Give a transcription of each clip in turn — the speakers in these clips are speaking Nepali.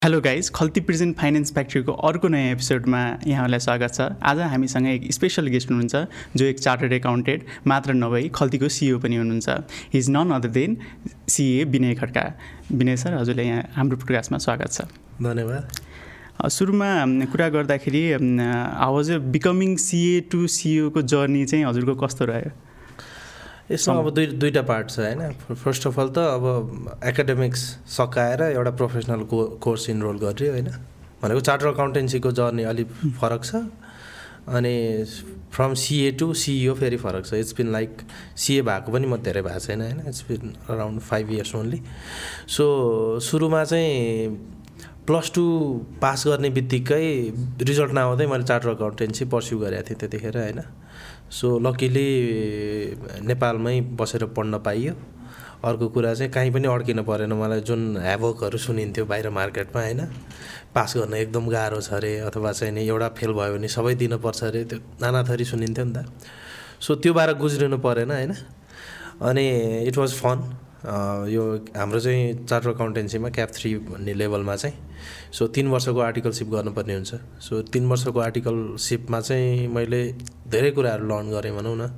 Hello guys, Khalti present finance फ्याक्ट्रीको अर्को नयाँ एपिसोडमा यहाँहरूलाई स्वागत छ। आज हामीसँग एक स्पेसल गेस्ट हुनुहुन्छ जो एक चार्टर्ड एकाउन्टेन्ट मात्र नभई खल्तीको सिइओ पनि हुनुहुन्छ। He is none other than CA Vinay Khadka. Vinay sir, हजुरलाई यहाँ हाम्रो पोडकास्टमा स्वागत छ। धन्यवाद। सुरुमा कुरा गर्दाखेरि how was becoming CA to सिइओको जर्नी चाहिँ हजुरको कस्तो रह्यो? यसमा अब दुईटा पार्ट छ हैन। फर्स्ट अफ अल त अब एकाडेमिक्स सकाएर एउटा प्रोफेसनल कोर्स इनरोल गर्यो हैन। भनेको चार्टर अकाउन्टेन्सीको जर्नी अलिक फरक छ अनि फ्रम सिए टु सिइओ फेरि फरक छ। इट्स बिन लाइक सिए भएको पनि म धेरै भएको छैन हैन। It's been around 5 years only. So सुरुमा चाहिँ +2 पास गर्ने बित्तिकै रिजल्ट नआउँदै मैले चार्टर अकाउन्टेन्सी पर्स्यु गरेको थिएँ त्यतिखेर हैन। सो लकिली नेपालमै बसेर पढ्न पाइयो। अर्को कुरा चाहिँ कहीँ पनि अड्किन परेन मलाई। जुन ह्याभोकहरू सुनिन्थ्यो बाहिर मार्केटमा हैन, पास गर्न एकदम गाह्रो छ अरे, अथवा चाहिँ नि एउटा फेल भयो भने सबै दिनुपर्छ अरे, त्यो नाना थरी सुनिन्थ्यो नि त। सो त्यो बारे गुज्रिनु परेन हैन। अनि इट वाज फन। यो हाम्रो चाहिँ चार्टर अकाउन्टेन्सीमा क्याप 3 भन्ने लेभलमा चाहिँ 3 वर्षको आर्टिकलसिप गर्नुपर्ने हुन्छ। 3 वर्षको आर्टिकलसिपमा चाहिँ मैले धेरै कुराहरू लर्न गरेँ भनौँ न।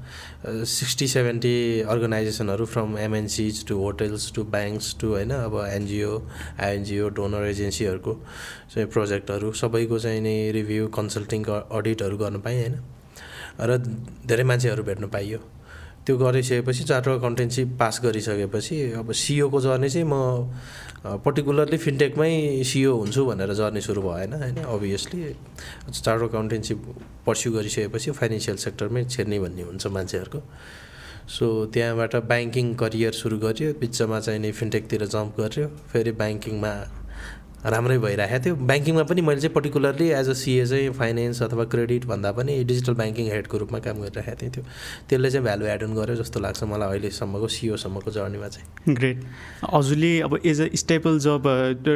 60-70 अर्गनाइजेसनहरू from MNCs to hotels to banks to होइन, अब एनजिओ आइएनजिओ डोनर एजेन्सीहरूको चाहिँ प्रोजेक्टहरू सबैको चाहिँ नि रिभ्यू कन्सल्टिङ अडिटहरू गर्न पाएँ होइन। र धेरै मान्छेहरू भेट्न पाइयो। त्यो गरिसकेपछि चार्टर अकाउन्टेन्सी पास गरिसकेपछि अब सिइओको जर्नी चाहिँ म पर्टिकुलरली फिनटेकमै सिइओ हुन्छु भनेर जर्नी सुरु भएन होइन। अभियसली चार्टर अकाउन्टेन्सी पर्स्यु गरिसकेपछि फाइनेन्सियल सेक्टरमै छिर्ने भन्ने हुन्छ मान्छेहरूको। सो त्यहाँबाट ब्याङ्किङ करियर सुरु गर्यो, बिचमा चाहिँ नि फिनटेकतिर जम्प गर्यो। फेरि ब्याङ्किङमा राम्रै भइरहेको थियो। ब्याङ्किङमा पनि मैले चाहिँ पर्टिकुलरली एज अ सिए चाहिँ फाइनेन्स अथवा क्रेडिट भन्दा पनि डिजिटल ब्याङ्किङ हेडको रूपमा काम गरिरहेको थियो। त्यसले चाहिँ भ्यालु एड अन गर्यो जस्तो लाग्छ मलाई अहिलेसम्मको सिइओसम्मको जर्नीमा चाहिँ। ग्रेट। हजुरले अब एज अ स्टेबल जब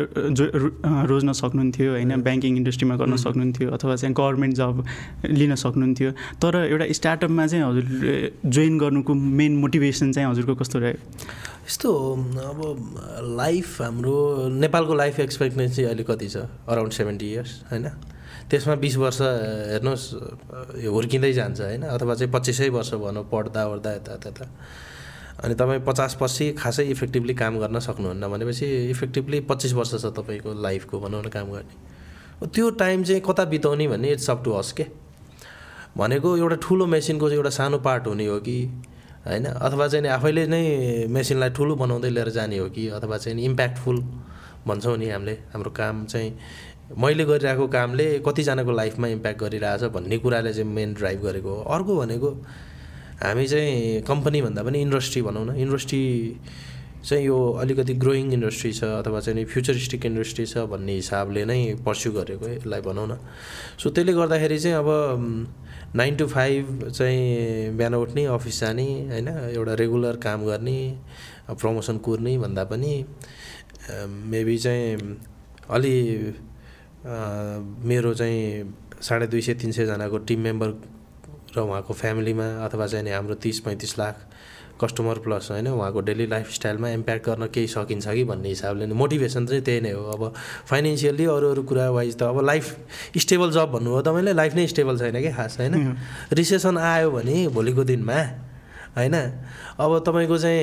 रोज्न सक्नुहुन्थ्यो होइन, ब्याङ्किङ इन्डस्ट्रीमा गर्न सक्नुहुन्थ्यो अथवा चाहिँ गभर्मेन्ट जब लिन सक्नुहुन्थ्यो। तर एउटा स्टार्टअपमा चाहिँ हजुरले जोइन गर्नुको मेन मोटिभेसन चाहिँ हजुरको कस्तो रह्यो? यस्तो अब लाइफ, हाम्रो नेपालको लाइफ एक्सपेक्टेन्सी अहिले कति छ? अराउन्ड 70 इयर्स होइन। त्यसमा 20 वर्ष हेर्नुहोस् हुर्किँदै जान्छ होइन, अथवा चाहिँ 25 वर्ष भनौँ पढ्दा ओर्दा यता। अनि तपाईँ 50 पछि खासै इफेक्टिभली काम गर्न सक्नुहुन्न भनेपछि इफेक्टिभली 25 वर्ष छ तपाईँको लाइफको भनौँ न काम गर्ने। त्यो टाइम चाहिँ कता बिताउने भन्ने इट्स अप टु अस के। भनेको एउटा ठुलो मेसिनको चाहिँ एउटा सानो पार्ट हुने हो कि होइन, अथवा चाहिँ आफैले नै मेसिनलाई ठुलो बनाउँदै लिएर जाने हो कि, अथवा चाहिँ इम्प्याक्टफुल भन्छौँ नि हामीले। हाम्रो काम चाहिँ मैले गरिरहेको कामले कतिजनाको लाइफमा इम्प्याक्ट गरिरहेछ भन्ने कुराले चाहिँ मेन ड्राइभ गरेको हो। अर्को भनेको हामी चाहिँ कम्पनी भन्दा पनि इन्डस्ट्री भनौँ न, इन्डस्ट्री चाहिँ यो अलिकति ग्रोइङ इन्डस्ट्री छ अथवा चाहिँ फ्युचरिस्टिक इन्डस्ट्री छ भन्ने हिसाबले नै पर्स्यु गरेको यसलाई भनौँ न। सो त्यसले गर्दाखेरि चाहिँ अब 9 to 5 चाहिँ बिहान उठ्ने, अफिस जाने होइन, एउटा रेगुलर काम गर्ने, प्रमोसन कुर्ने भन्दा पनि मेबी चाहिँ अलि मेरो चाहिँ 250-300 जनाको टिम मेम्बर र उहाँको फ्यामिलीमा अथवा चाहिँ हाम्रो 30-35 लाख कस्टमर प्लस होइन उहाँको डेली लाइफस्टाइलमा इम्प्याक्ट गर्न केही सकिन्छ कि भन्ने हिसाबले मोटिभेसन चाहिँ त्यही नै हो। अब फाइनेन्सियली अरू कुरा वाइज त अब लाइफ स्टेबल जब भन्नुभयो तपाईँले, लाइफ नै स्टेबल छैन कि खास होइन। रिसेसन आयो भने भोलिको दिनमा होइन अब तपाईँको चाहिँ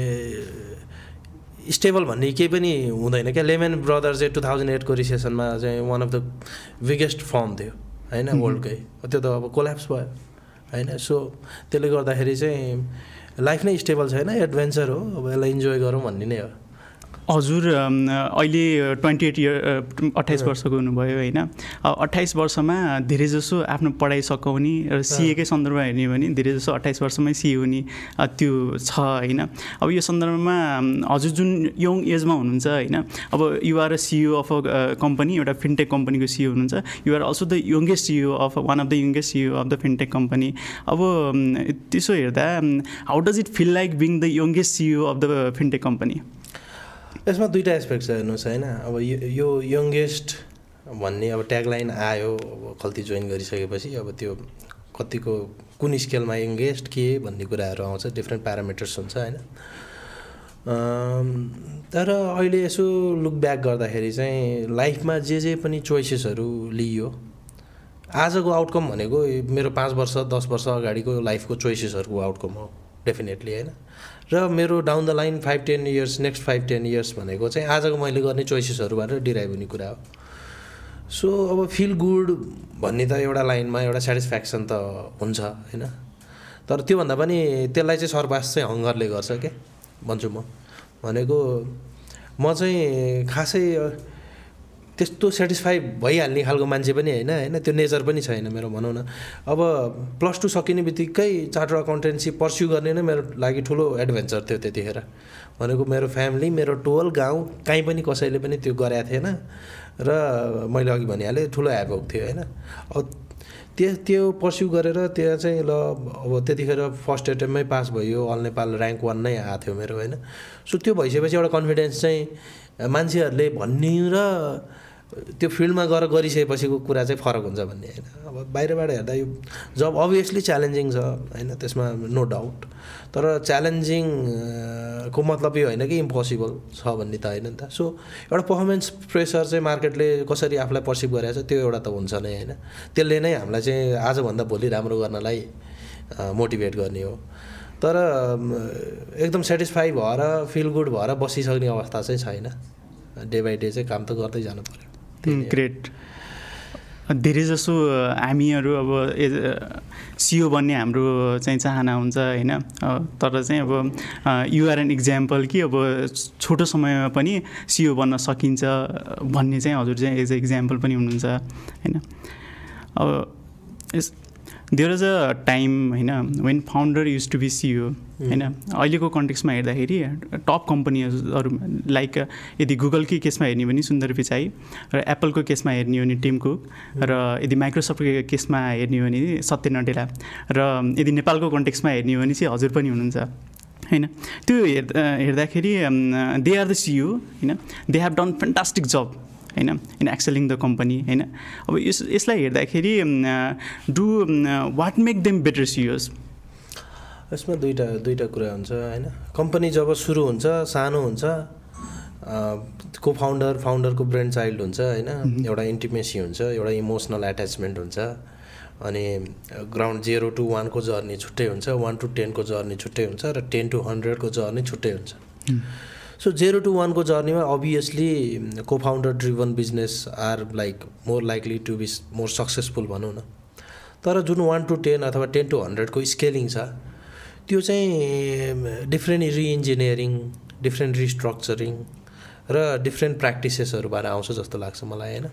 स्टेबल भन्ने केही पनि हुँदैन क्या। लेमन ब्रदर्स चाहिँ 2008 को रिसेसनमा चाहिँ one of the biggest firm थियो होइन वर्ल्डकै। त्यो त अब कोल्याप्स भयो होइन। सो त्यसले गर्दाखेरि चाहिँ लाइफ नै स्टेबल छैन, एडभेन्चर हो, अब यसलाई इन्जोय गरौँ भन्ने नै हो। हजुर अहिले 28 वर्षको हुनुभयो होइन। 28 वर्षमा धेरैजसो आफ्नो पढाइ सकाउने र सिएकै सन्दर्भमा हेर्ने भने धेरैजसो 28 वर्षमै सिए हुने त्यो छ होइन। अब यो सन्दर्भमा हजुर जुन यङ एजमा हुनुहुन्छ होइन, अब you are a CEO of a company, एउटा फिनटेक कम्पनीको सिइओ हुनुहुन्छ। You are also the youngest CEO of one of the youngest CEO of the fintech company. अब त्यसो हेर्दा how does it feel like being the youngest CEO of the fintech company? यसमा दुईवटा एस्पेक्ट छ हेर्नुहोस् होइन। अब यो यङ्गेस्ट भन्ने अब ट्यागलाइन आयो अब खल्ती जोइन गरिसकेपछि, अब त्यो कतिको कुन स्केलमा यङ्गेस्ट के भन्ने कुराहरू आउँछ, डिफ्रेन्ट प्यारामिटर्स हुन्छ होइन। तर अहिले यसो लुक ब्याक गर्दाखेरि चाहिँ लाइफमा जे पनि चोइसेसहरू लियो आजको आउटकम भनेको मेरो 5 वर्ष 10 वर्ष अगाडिको लाइफको चोइसेसहरूको आउटकम हो डेफिनेटली होइन। र मेरो down the line 5-10 years next 5-10 years भनेको चाहिँ आजको मैले गर्ने चोइसेसहरूबाट डिराइभ हुने कुरा हो। सो अब फिल गुड भन्ने त एउटा लाइनमा एउटा सेटिस्फ्याक्सन त हुन्छ होइन, तर त्योभन्दा पनि त्यसलाई चाहिँ सर्पास चाहिँ हङ्गरले गर्छ क्या भन्छु म। भनेको म चाहिँ खासै त्यस्तो सेटिस्फाई भइहाल्ने खालको मान्छे पनि होइन त्यो नेचर पनि छैन मेरो भनौँ न। अब +2 सकिने बित्तिकै चार्टर अकाउन्टेन्सी पर्स्यु गर्ने नै मेरो लागि ठुलो एडभेन्चर थियो त्यतिखेर। भनेको मेरो फ्यामिली मेरो टोल गाउँ कहीँ पनि कसैले पनि त्यो गरेको थिएन र मैले अघि भनिहालेँ ठुलो ह्याभोक थियो होइन। अब त्यो पर्स्यु गरेर त्यहाँ चाहिँ ल अब त्यतिखेर फर्स्ट एटेम्पमै पास भयो, अल नेपाल र्याङ्क 1 नै आएको थियो मेरो होइन। सो त्यो भइसकेपछि एउटा कन्फिडेन्स चाहिँ मान्छेहरूले भन्ने र त्यो फिल्डमा गएर गरिसकेपछिको कुरा चाहिँ फरक हुन्छ भन्ने होइन। अब बाहिरबाट हेर्दा यो जब अभियसली च्यालेन्जिङ छ होइन, त्यसमा नो डाउट, तर च्यालेन्जिङको मतलब यो होइन कि इम्पोसिबल छ भन्ने त होइन नि त। सो एउटा पर्फर्मेन्स प्रेसर चाहिँ मार्केटले कसरी आफूलाई पर्सिभ गरेको छ त्यो एउटा त हुन्छ नै होइन, त्यसले नै हामीलाई चाहिँ आजभन्दा भोलि राम्रो गर्नलाई मोटिभेट गर्ने हो। तर एकदम सेटिस्फाई भएर फिल गुड भएर बसिसक्ने अवस्था चाहिँ छैन, डे बाई डे चाहिँ काम त गर्दै जानु पऱ्यो। ग्रेट। धेरै जसो हामीहरू अब सिओ बन्ने हाम्रो चाहिँ चाहना हुन्छ होइन, तर चाहिँ अब युआर एन इक्जाम्पल कि अब छोटो समयमा पनि सिओ बन्न सकिन्छ भन्ने चाहिँ हजुर चाहिँ एज अ इक्जाम्पल पनि हुनुहुन्छ होइन। अब देयर इज अ टाइम होइन when founder use to be CEO होइन। अहिलेको कन्टेक्स्टमा हेर्दाखेरि टप कम्पनीहरू लाइक यदि गुगलकै केसमा हेर्ने भने सुन्दर पिचाई, र एप्पलको केसमा हेर्ने हो भने टिम कुक, र यदि माइक्रोसफ्टको केसमा हेर्ने हो भने सत्य नडेला, र यदि नेपालको कन्टेक्स्टमा हेर्ने हो भने चाहिँ हजुर पनि हुनुहुन्छ होइन। त्यो हेर्दाखेरि दे आर द सिओ होइन, they have done fantastic job होइन इन एक्सेलिङ द कम्पनी होइन। अब यसलाई हेर्दाखेरि do what make them better CEOs? यसमा दुईवटा कुरा हुन्छ होइन। कम्पनी जब सुरु हुन्छ सानो हुन्छ, को फाउन्डरको ब्रेन चाइल्ड हुन्छ होइन, एउटा इन्टिमेसी हुन्छ, एउटा इमोसनल एट्याचमेन्ट हुन्छ, अनि ग्राउन्ड 0 to 1 को जर्नी छुट्टै हुन्छ, 1 to 10 को जर्नी छुट्टै हुन्छ, र 10 to 100 को जर्नी छुट्टै हुन्छ। सो 0 to 1 को जर्नीमा obviously co founder driven business are like more likely to be more successful भनौँ न। तर जुन 1 to 10 अथवा 10 to 100 को स्केलिङ छ त्यो चाहिँ डिफ्रेन्ट रिइन्जिनियरिङ, डिफ्रेन्ट रिस्ट्रक्चरिङ र डिफ्रेन्ट प्र्याक्टिसेसहरूबाट आउँछ जस्तो लाग्छ मलाई होइन।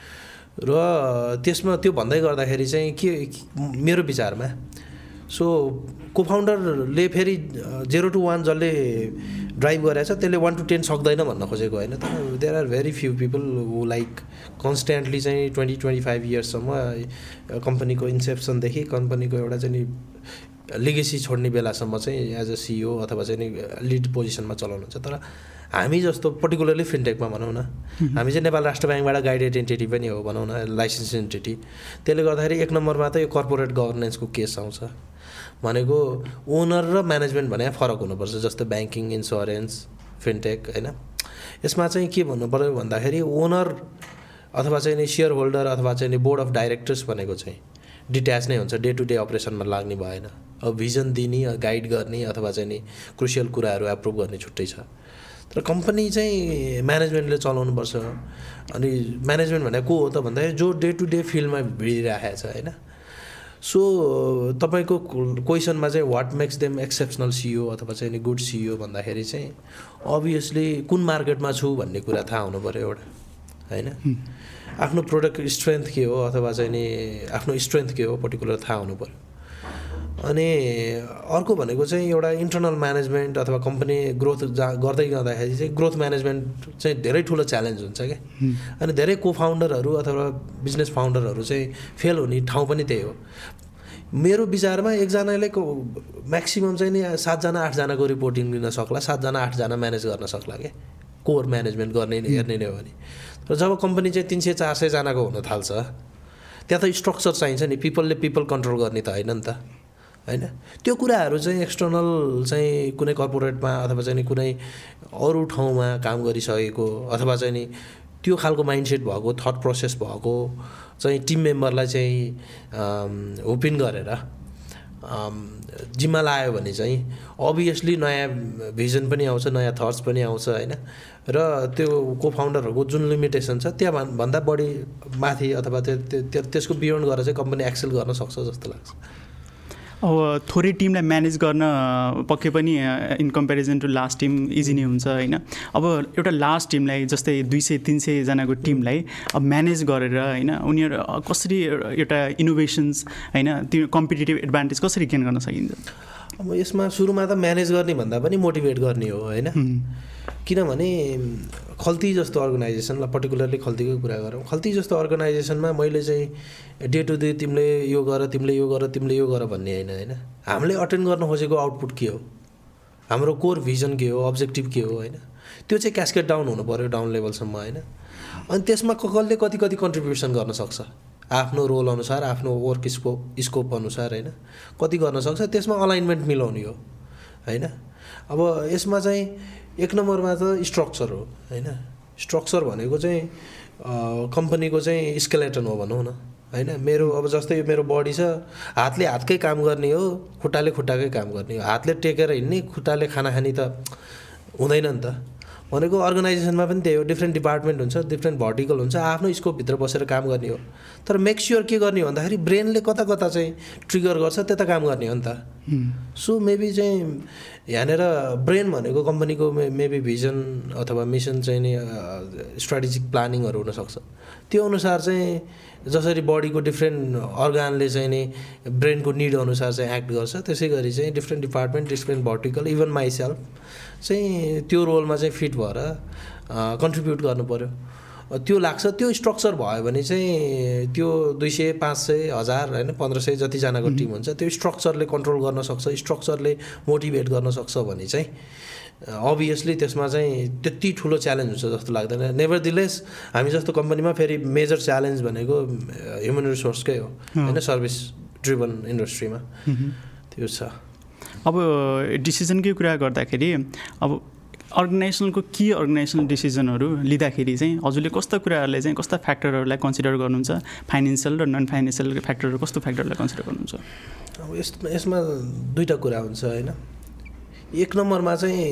र त्यसमा त्यो भन्दै गर्दाखेरि चाहिँ के मेरो विचारमा सो को फाउन्डरले फेरि 0 to 1 जसले ड्राइभ गरेछ त्यसले 1 to 10 सक्दैन भन्न खोजेको होइन। तर there are very few people who like constantly चाहिँ 20-25 इयर्ससम्म कम्पनीको इन्सेप्सनदेखि कम्पनीको एउटा चाहिँ नि लिगेसी छोड्ने बेलासम्म चाहिँ एज अ सिइओ अथवा चाहिँ नि लिड पोजिसनमा चलाउनुहुन्छ। तर हामी जस्तो पर्टिकुलरली फिनटेकमा भनौँ न, हामी चाहिँ नेपाल राष्ट्र ब्याङ्कबाट गाइडेड एन्टिटी पनि हो भनौँ न, लाइसेन्स एन्टिटी। त्यसले गर्दाखेरि 1 नम्बरमा त यो कर्पोरेट गभर्नेन्सको केस आउँछ। भनेको ओनर र म्यानेजमेन्ट भने फरक हुनुपर्छ, जस्तो ब्याङ्किङ, इन्सुरेन्स, फिनटेक होइन। यसमा चाहिँ के भन्नु पऱ्यो भन्दाखेरि ओनर अथवा चाहिँ नि सेयर होल्डर अथवा चाहिँ नि बोर्ड अफ डाइरेक्टर्स भनेको चाहिँ डिट्याच नै हुन्छ, डे टु डे अपरेसनमा लाग्ने भएन। अब भिजन दिने, गाइड गर्ने अथवा चाहिँ नि क्रुसियल कुराहरू एप्रुभ गर्ने छुट्टै छ। तर कम्पनी चाहिँ म्यानेजमेन्टले चलाउनुपर्छ। अनि म्यानेजमेन्ट भनेको को हो त भन्दाखेरि जो डे टु डे फिल्डमा भिडिराखेको छ होइन। सो तपाईँको क्वेसनमा चाहिँ what makes them exceptional CEO अथवा चाहिँ नि गुड सिइओ भन्दाखेरि चाहिँ अभियसली कुन मार्केटमा छु भन्ने कुरा थाहा हुनु पऱ्यो एउटा होइन। आफ्नो प्रोडक्ट स्ट्रेन्थ के हो अथवा चाहिँ नि आफ्नो स्ट्रेन्थ के हो पर्टिकुलर थाहा हुनु पऱ्यो। अनि अर्को भनेको चाहिँ एउटा इन्टरनल म्यानेजमेन्ट अथवा कम्पनी ग्रोथ गर्दै जाँदाखेरि चाहिँ ग्रोथ म्यानेजमेन्ट चाहिँ धेरै ठुलो च्यालेन्ज हुन्छ क्या। अनि धेरै को फाउन्डरहरू अथवा बिजनेस फाउन्डरहरू चाहिँ फेल हुने ठाउँ पनि त्यही हो। मेरो विचारमा एकजनाले म्याक्सिमम् चाहिँ नि 7-8 जनाको रिपोर्टिङ लिन सक्ला, 7-8 म्यानेज गर्न सक्ला क्या, कोर म्यानेजमेन्ट गर्ने हेर्ने नै हो भने। र जब कम्पनी चाहिँ 300-400 जनाको हुन थाल्छ त्यहाँ त स्ट्रक्चर चाहिन्छ नि, पिपलले पिपल कन्ट्रोल गर्ने त होइन नि त होइन। त्यो कुराहरू चाहिँ एक्सटर्नल चाहिँ कुनै कर्पोरेटमा अथवा चाहिँ नि कुनै अरू ठाउँमा काम गरिसकेको अथवा चाहिँ नि त्यो खालको माइन्डसेट भएको थट प्रोसेस भएको चाहिँ टिम मेम्बरलाई चाहिँ हुपिन गरेर जिम्मा लायो भने चाहिँ अभियसली नयाँ भिजन पनि आउँछ, नयाँ थट्स पनि आउँछ होइन। र त्यो को फाउन्डरहरूको जुन लिमिटेसन छ त्यहाँ भन्दा बढी माथि अथवा त्यसको बियोन्ड गरेर चाहिँ कम्पनी एक्सेल गर्न सक्छ जस्तो लाग्छ। अब थोरै टिमलाई म्यानेज गर्न पक्कै पनि in comparison to last team easy नै हुन्छ होइन। अब एउटा लास्ट टिमलाई जस्तै 200-300 जनाको टिमलाई अब म्यानेज गरेर होइन उनीहरू कसरी एउटा इनोभेसन्स होइन त्यो कम्पिटेटिभ एडभान्टेज कसरी गेन गर्न सकिन्छ? अब यसमा सुरुमा त म्यानेज गर्ने भन्दा पनि मोटिभेट गर्ने हो होइन। किनभने खल्ती जस्तो अर्गनाइजेसनलाई पर्टिकुलरली खल्तीको कुरा गरौँ, खल्ती जस्तो अर्गनाइजेसनमा मैले चाहिँ डे टु डे तिमीले यो गर तिमीले यो गर तिमीले यो गर भन्ने होइन। हामीले अटेन्ड गर्न खोजेको आउटपुट के हो, हाम्रो कोर भिजन के हो, अब्जेक्टिभ के हो होइन, त्यो चाहिँ क्यास्केड डाउन हुनु पऱ्यो डाउन लेभलसम्म होइन। अनि त्यसमा कसले कति कति कन्ट्रिब्युसन गर्न सक्छ आफ्नो रोल अनुसार, आफ्नो वर्क स्कोप अनुसार होइन, कति गर्न सक्छ त्यसमा अलाइनमेन्ट मिलाउने हो होइन। अब यसमा चाहिँ एक नम्बरमा त स्ट्रक्चर हो होइन। स्ट्रक्चर भनेको चाहिँ कम्पनीको चाहिँ स्केलेटन हो भनौँ न होइन। मेरो अब जस्तै मेरो बडी छ, हातले हातकै काम गर्ने हो, खुट्टाले खुट्टाकै काम गर्ने हो। हातले टेकेर हिँड्ने, खुट्टाले खाना खाने त हुँदैन नि त। भनेको अर्गनाइजेसनमा पनि त्यही हो, डिफ्रेन्ट डिपार्टमेन्ट हुन्छ, डिफ्रेन्ट भर्टिकल हुन्छ, आफ्नो स्कोपभित्र बसेर काम गर्ने हो। तर मेक स्योर के गर्ने हो भन्दाखेरि ब्रेनले कता कता चाहिँ ट्रिगर गर्छ त्यता काम गर्ने हो नि त। सो मेबी चाहिँ यहाँनिर ब्रेन भनेको कम्पनीको मेबी भिजन अथवा मिसन चाहिँ नि स्ट्राटेजिक प्लानिङहरू हुनसक्छ। त्यो अनुसार चाहिँ जसरी बडीको डिफ्रेन्ट अर्गानले चाहिँ नि ब्रेनको निड अनुसार चाहिँ एक्ट गर्छ, त्यसै गरी चाहिँ different department, different vertical, even myself चाहिँ त्यो रोलमा चाहिँ फिट भएर कन्ट्रिब्युट गर्नु पऱ्यो। त्यो लाग्छ। त्यो स्ट्रक्चर भयो भने चाहिँ त्यो 200, 500, 1000 होइन 1500 जतिजनाको टिम हुन्छ, त्यो स्ट्रक्चरले कन्ट्रोल गर्न सक्छ, स्ट्रक्चरले मोटिभेट गर्न सक्छ भने चाहिँ अभियसली त्यसमा चाहिँ त्यति ठुलो च्यालेन्ज हुन्छ जस्तो लाग्दैन। नेभरदिलेस हामी जस्तो कम्पनीमा फेरि मेजर च्यालेन्ज भनेको ह्युमन रिसोर्सकै हो होइन, सर्भिस ड्रिभन इन्डस्ट्रीमा त्यो छ। अब डिसिजनकै कुरा गर्दाखेरि अब अर्गनाइजेसनलको कि अर्गनाइजेसनल डिसिजनहरू लिँदाखेरि चाहिँ हजुरले कस्ता कुराहरूलाई चाहिँ कस्ता फ्याक्टरहरूलाई कन्सिडर गर्नुहुन्छ? फाइनेन्सियल र नन फाइनेन्सियल फ्याक्टरहरू कस्तो फ्याक्टरलाई कन्सिडर गर्नुहुन्छ? अब यसमा दुईवटा कुरा हुन्छ होइन। एक नम्बरमा चाहिँ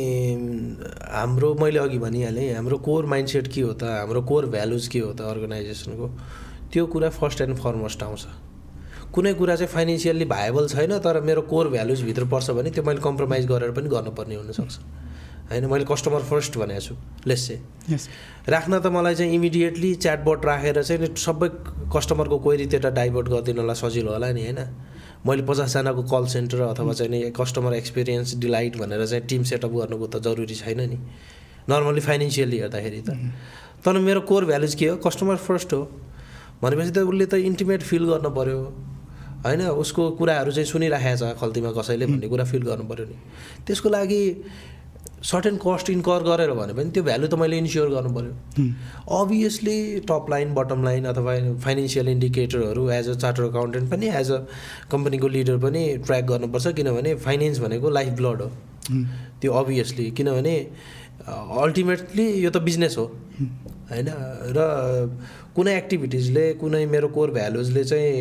हाम्रो मैले अघि भनिहालेँ हाम्रो कोर माइन्डसेट के हो त, हाम्रो कोर भ्यालुज के हो त अर्गनाइजेसनको, त्यो कुरा फर्स्ट एन्ड फरमोस्ट आउँछ। कुनै कुरा चाहिँ फाइनेन्सियल्ली भाएबल छैन तर मेरो कोर भ्यालुजभित्र पर्छ भने त्यो मैले कम्प्रोमाइज गरेर पनि गर्नुपर्ने हुनसक्छ होइन। मैले कस्टमर फर्स्ट भनेको छु लेट्स से, राख्न त मलाई चाहिँ इमिडिएटली च्याटबट राखेर चाहिँ सबै कस्टमरको क्वेरी त्यता डाइभर्ट गरिदिनलाई सजिलो होला नि होइन। मैले 50 जनाको कल सेन्टर अथवा चाहिँ नि कस्टमर एक्सपिरियन्स डिलाइट भनेर चाहिँ टिम सेटअप गर्नुको त जरुरी छैन नि नर्मली फाइनेन्सियली हेर्दाखेरि त। तर मेरो कोर भ्यालुज के हो? कस्टमर फर्स्ट हो भनेपछि त उसले त इन्टिमेट फिल गर्नु पऱ्यो होइन, उसको कुराहरू चाहिँ सुनिराखेको छ खल्तीमा कसैले भन्ने कुरा फिल गर्नु पऱ्यो नि। त्यसको लागि सर्टेन कस्ट इन्कर गरेर भने पनि त्यो भ्यालु त मैले इन्स्योर गर्नु पऱ्यो। Obviously top line bottom line अथवा फाइनेन्सियल इन्डिकेटरहरू एज अ चार्टर अकाउन्टेन्ट पनि एज अ कम्पनीको लिडर पनि ट्र्याक गर्नुपर्छ, किनभने फाइनेन्स भनेको लाइफ ब्लड हो त्यो अभियसली। किनभने अल्टिमेटली यो त बिजनेस हो होइन। र कुनै एक्टिभिटिजले कुनै मेरो कोर भ्यालुजले चाहिँ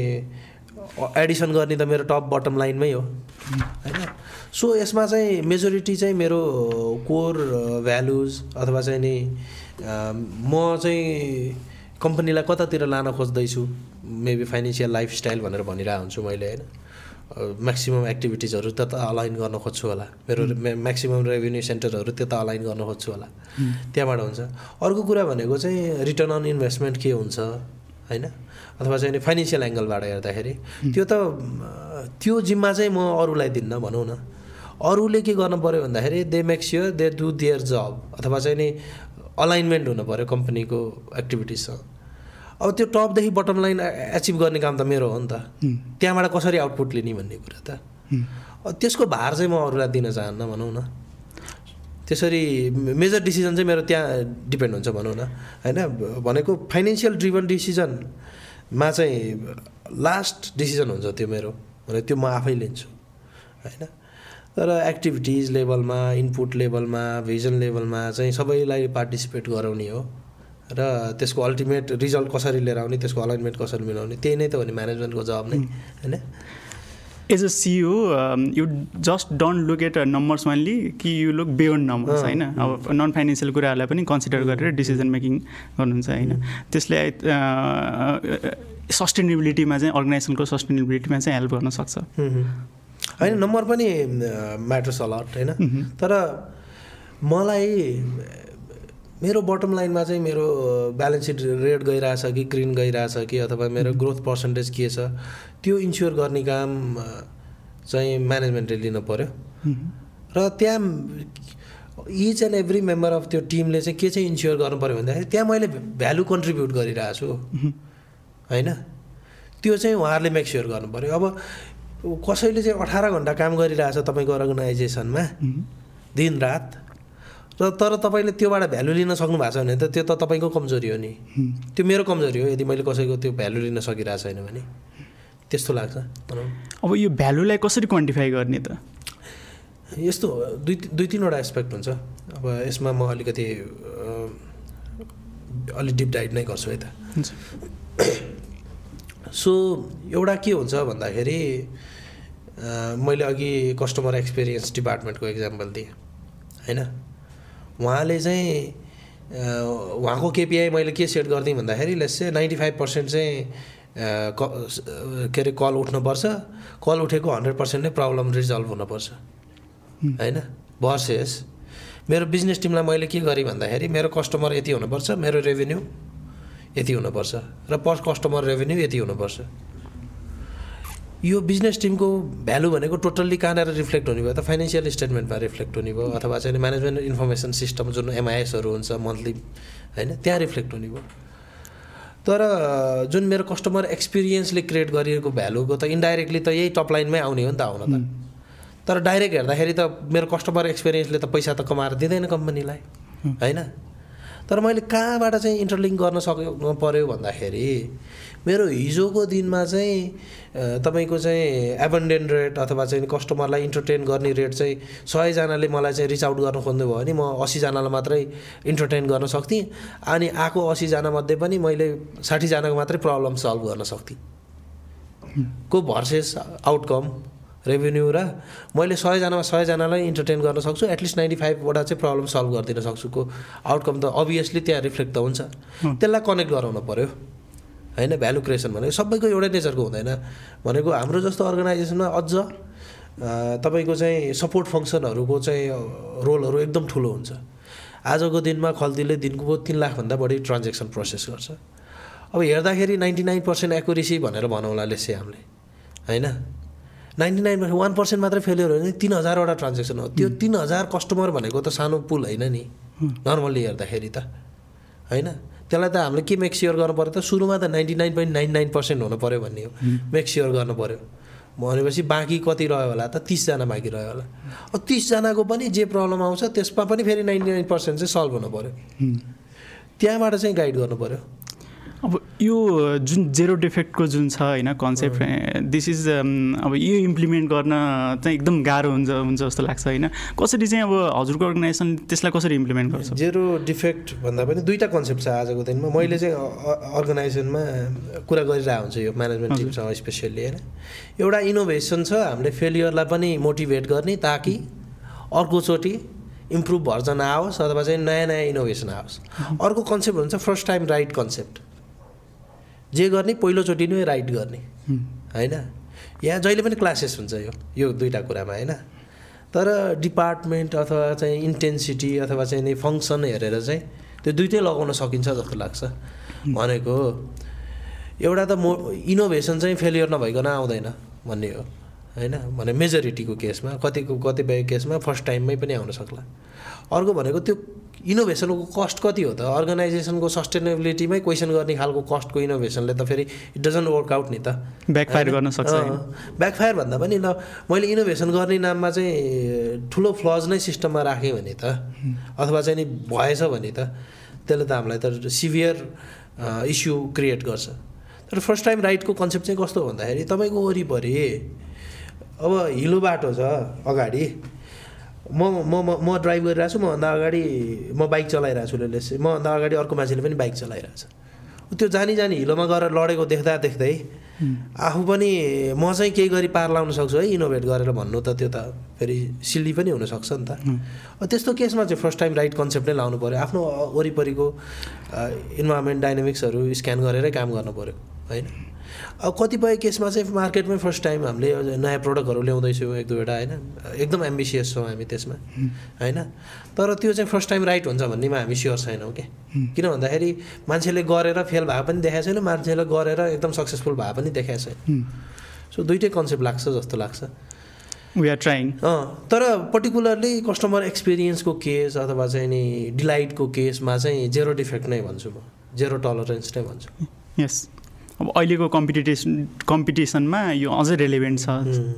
एडिसन गर्ने त मेरो टप बटम लाइनमै हो होइन। सो यसमा चाहिँ मेजोरिटी चाहिँ मेरो कोर भ्यालुज अथवा चाहिँ नि म चाहिँ कम्पनीलाई कतातिर लान खोज्दैछु, मेबी फाइनेन्सियल लाइफस्टाइल भनेर भनिरहेको हुन्छु मैले होइन। म्याक्सिमम् एक्टिभिटिजहरू त्यता अलाइन गर्न खोज्छु होला, मेरो म्याक्सिमम् रेभेन्यू सेन्टरहरू त्यता अलाइन गर्न खोज्छु होला, त्यहाँबाट हुन्छ। अर्को कुरा भनेको चाहिँ रिटर्न अन इन्भेस्टमेन्ट के हुन्छ होइन, अथवा चाहिँ फाइनेन्सियल एङ्गलबाट हेर्दाखेरि त्यो त त्यो जिम्मा चाहिँ म अरूलाई दिन्न भनौँ न। अरूले के गर्नु पऱ्यो भन्दाखेरि they make sure they do their job अथवा चाहिँ नि अलाइनमेन्ट हुनु पऱ्यो कम्पनीको एक्टिभिटिजसँग। अब त्यो टपदेखि बटम लाइन एचिभ गर्ने काम त मेरो हो नि त, त्यहाँबाट कसरी आउटपुट लिने भन्ने कुरा त त्यसको भार चाहिँ म अरूलाई दिन चाहन्न भनौँ न। त्यसरी मेजर डिसिजन चाहिँ मेरो त्यहाँ डिपेन्ड हुन्छ भनौँ न होइन। भनेको फाइनेन्सियल ड्रिभन डिसिजनमा चाहिँ लास्ट डिसिजन हुन्छ त्यो मेरो, भने त्यो म आफै लिन्छु होइन। तर एक्टिभिटिज लेभलमा, इनपुट लेभलमा, भिजन लेभलमा चाहिँ सबैलाई पार्टिसिपेट गराउने हो र त्यसको अल्टिमेट रिजल्ट कसरी लिएर आउने, त्यसको अलाइनमेन्ट कसरी मिलाउने, त्यही नै त हो नि म्यानेजमेन्टको जब नै, होइन। As a CEO you just don't look at numbers only कि यु लुक बियोन्ड नम्बर्स होइन। अब नन फाइनेन्सियल कुराहरूलाई पनि कन्सिडर गरेर डिसिजन मेकिङ गर्नुहुन्छ होइन। त्यसले सस्टेनेबिलिटीमा चाहिँ अर्गनाइजेसनको सस्टेनेबिलिटीमा चाहिँ हेल्प गर्न सक्छ होइन। नम्बर पनि म्याटर्स अलट होइन। तर मलाई मेरो बटम लाइनमा चाहिँ मेरो ब्यालेन्स सिट रेट गइरहेछ कि ग्रिन गइरहेछ कि अथवा मेरो ग्रोथ पर्सेन्टेज के छ त्यो इन्स्योर गर्ने काम चाहिँ म्यानेजमेन्टले लिन पऱ्यो र त्यहाँ each and every member of त्यो टिमले चाहिँ के चाहिँ इन्स्योर गर्नु पऱ्यो भन्दाखेरि त्यहाँ मैले भ्यालु कन्ट्रिब्युट गरिरहेको छु होइन। त्यो चाहिँ उहाँहरूले मेक स्योर गर्नु पऱ्यो। अब कसैले चाहिँ 18 घन्टा काम गरिरहेछ तपाईँको अर्गनाइजेसनमा दिन रात र तर तपाईँले त्योबाट भ्यालु लिन सक्नु भएको छ भने त त्यो त तपाईँको कमजोरी हो नि, त्यो मेरो कमजोरी हो यदि मैले कसैको त्यो भ्यालु लिन सकिरहेको छैन भने, त्यस्तो लाग्छ। अब यो भ्यालुलाई कसरी क्वान्टिफाई गर्ने त? यस्तो दुई तिनवटा एस्पेक्ट हुन्छ। अब यसमा म अलिकति अलि डिप डाइभ नै गर्छु है त। सो एउटा के हुन्छ भन्दाखेरि मैले अघि कस्टमर एक्सपिरियन्स डिपार्टमेन्टको एक्जाम्पल दिएँ होइन। उहाँले चाहिँ उहाँको केपिआई मैले के सेट गरिदिएँ भन्दाखेरि लेट्स से 95% चाहिँ के अरे कल उठ्नुपर्छ, कल उठेको 100% नै प्रब्लम रिजल्भ हुनुपर्छ होइन। भर्सेस मेरो बिजनेस टिमलाई मैले के गरेँ भन्दाखेरि मेरो कस्टमर यति हुनुपर्छ, मेरो रेभेन्यू यति हुनुपर्छ र पर कस्टमर रेभेन्यू यति हुनुपर्छ। यो बिजनेस टिमको भ्यालु भनेको टोटल्ली कहाँनिर रिफ्लेक्ट हुने भयो त? फाइनेन्सियल स्टेटमेन्टमा रिफ्लेक्ट हुने भयो अथवा चाहिँ म्यानेजमेन्ट इन्फर्मेसन सिस्टम जुन एमआइएसहरू हुन्छ मन्थली होइन त्यहाँ रिफ्लेक्ट हुने भयो। तर जुन मेरो कस्टमर एक्सपिरियन्सले क्रिएट गरिएको भ्यालुको त इन्डाइरेक्टली त यही टप लाइनमै आउने हो नि त आउन त। तर डाइरेक्ट हेर्दाखेरि त मेरो कस्टमर एक्सपिरियन्सले त पैसा त कमाएर दिँदैन कम्पनीलाई होइन। तर मैले कहाँबाट चाहिँ इन्टरलिङ्क गर्न सक्नु पऱ्यो भन्दाखेरि मेरो हिजोको दिनमा चाहिँ तपाईँको चाहिँ एबन्डेन्ट रेट अथवा चाहिँ कस्टमरलाई इन्टरटेन गर्ने रेट चाहिँ 100 जनाले मलाई चाहिँ रिच आउट गर्न खोज्नु भयो भने म 80 जनालाई मात्रै इन्टरटेन गर्न सक्थेँ अनि आएको 80 जनामध्ये पनि मैले 60 जनाको मात्रै प्रब्लम सल्भ गर्न सक्थेँ को भर्सेस आउटकम रेभेन्यू र मैले 100 जनालाई इन्टरटेन गर्न सक्छु एटलिस्ट 95वटा चाहिँ प्रब्लम सल्भ गरिदिन सक्छु को आउटकम त अभियसली त्यहाँ रिफ्लेक्ट त हुन्छ। त्यसलाई कनेक्ट गराउन पऱ्यो होइन। भ्यालु क्रिएसन भनेको सबैको एउटै नेचरको हुँदैन भनेको हाम्रो जस्तो अर्गनाइजेसनमा अझ तपाईँको चाहिँ सपोर्ट फङ्सनहरूको चाहिँ रोलहरू एकदम ठुलो हुन्छ। आजको दिनमा खल्तीले दिनको 3 लाखभन्दा बढी ट्रान्जेक्सन प्रोसेस गर्छ। अब हेर्दाखेरि 99% एक्युरेसी भनेर भनौँला लेसे हामीले होइन। 99% 1% मात्रै फेलियर हो भने 3000वटा ट्रान्जेक्सन हो। त्यो 3000 कस्टमर भनेको त सानो पुल होइन नि नर्मल्ली हेर्दाखेरि त होइन। त्यसलाई त हामीले के मेक स्योर गर्नु पऱ्यो त? सुरुमा त 99.99% हुनु पऱ्यो भन्ने हो, मेक स्योर गर्नु पऱ्यो भनेपछि बाँकी कति रह्यो होला त? 30 जना बाँकी रह्यो होला। अब 30 जनाको पनि जे प्रब्लम आउँछ त्यसमा पनि फेरि 99% चाहिँ सल्भ हुनु पऱ्यो। त्यहाँबाट चाहिँ गाइड गर्नु पऱ्यो। अब यो जुन जेरो डिफेक्टको जुन छ होइन कन्सेप्ट दिस इज अब यो इम्प्लिमेन्ट गर्न चाहिँ एकदम गाह्रो हुन्छ जस्तो लाग्छ होइन। कसरी चाहिँ अब हजुरको अर्गनाइजेसनले त्यसलाई कसरी इम्प्लिमेन्ट गर्छ? जेरो डिफेक्ट भन्दा पनि दुईवटा कन्सेप्ट छ आजको दिनमा। मैले चाहिँ अर्गनाइजेसनमा कुरा गरिरहेको हुन्छ यो म्यानेजमेन्ट टिमसँग स्पेसियल्ली होइन। एउटा इनोभेसन छ हामीले फेलियरलाई पनि मोटिभेट गर्ने ताकि अर्कोचोटि इम्प्रुभ भर्जन आओस् अथवा चाहिँ नयाँ इनोभेसन आओस्। अर्को कन्सेप्ट हुन्छ फर्स्ट टाइम राइट कन्सेप्ट, जे गर्ने पहिलोचोटि नै राइट गर्ने होइन। यहाँ जहिले पनि क्लासेस हुन्छ यो दुईवटा कुरामा होइन। तर डिपार्टमेन्ट अथवा चाहिँ इन्टेन्सिटी अथवा चाहिँ नि फङ्सन हेरेर चाहिँ त्यो दुइटै लगाउन सकिन्छ जस्तो लाग्छ। भनेको एउटा त इनोभेसन चाहिँ फेलियर नभइकन आउँदैन भन्ने हो होइन। भने मेजोरिटीको केसमा कतिपय केसमा फर्स्ट टाइममै पनि आउन सक्ला। अर्को भनेको त्यो इनोभेसनको कस्ट कति हो त? अर्गनाइजेसनको सस्टेनेबिलिटीमै क्वेसन गर्ने खालको कस्टको इनोभेसनले त फेरि इट डजन्ट वर्क आउट नि त, ब्याकफायर गर्न सक्छ। ब्याकफायर भन्दा पनि ल मैले इनोभेसन गर्ने नाममा चाहिँ ठुलो फ्लज नै सिस्टममा राखेँ भने त अथवा चाहिँ नि भएछ भने त त्यसले त हामीलाई त सिभियर इस्यु क्रिएट गर्छ। तर फर्स्ट टाइम राइटको कन्सेप्ट चाहिँ कस्तो भन्दाखेरि तपाईँको वरिपरि अब हिलो बाटो छ अगाडि, म ड्राइभ गरिरहेको छु, मभन्दा अगाडि म बाइक चलाइरहेको छु, मभन्दा अगाडि अर्को मान्छेले पनि बाइक चलाइरहेको छ। त्यो जानी हिलोमा गएर लडेको देख्दै आफू पनि म चाहिँ केही गरी पार लाउन सक्छु है इनोभेट गरेर भन्नु त त्यो त फेरि सिल्ली पनि हुनसक्छ नि त। त्यस्तो केसमा चाहिँ फर्स्ट टाइम राइट कन्सेप्ट नै लाउनु पऱ्यो, आफ्नो वरिपरिको इन्भाइरोमेन्ट डाइनामिक्सहरू स्क्यान गरेरै काम गर्नु पऱ्यो होइन। अब कतिपय केसमा चाहिँ मार्केटमै फर्स्ट टाइम हामीले नयाँ प्रडक्टहरू ल्याउँदैछौँ एक दुईवटा होइन, एकदम एम्बिसियस छौँ हामी त्यसमा होइन, तर त्यो चाहिँ फर्स्ट टाइम राइट हुन्छ भन्नेमा हामी स्योर छैनौँ कि। किन भन्दाखेरि मान्छेले गरेर फेल भएको पनि देखाएको छैन, मान्छेले गरेर एकदम सक्सेसफुल भएको पनि देखाएको छैन। सो दुइटै कन्सेप्ट लाग्छ जस्तो लाग्छ। We are trying. तर पर्टिकुलरली कस्टमर एक्सपिरियन्सको केस अथवा चाहिँ नि डिलाइटको केसमा चाहिँ जेरो डिफेक्ट नै भन्छु म, जेरो टलरेन्स नै भन्छु। यस, अब अहिलेको कम्पिटिसनमा यो अझै रेलेभेन्ट छ।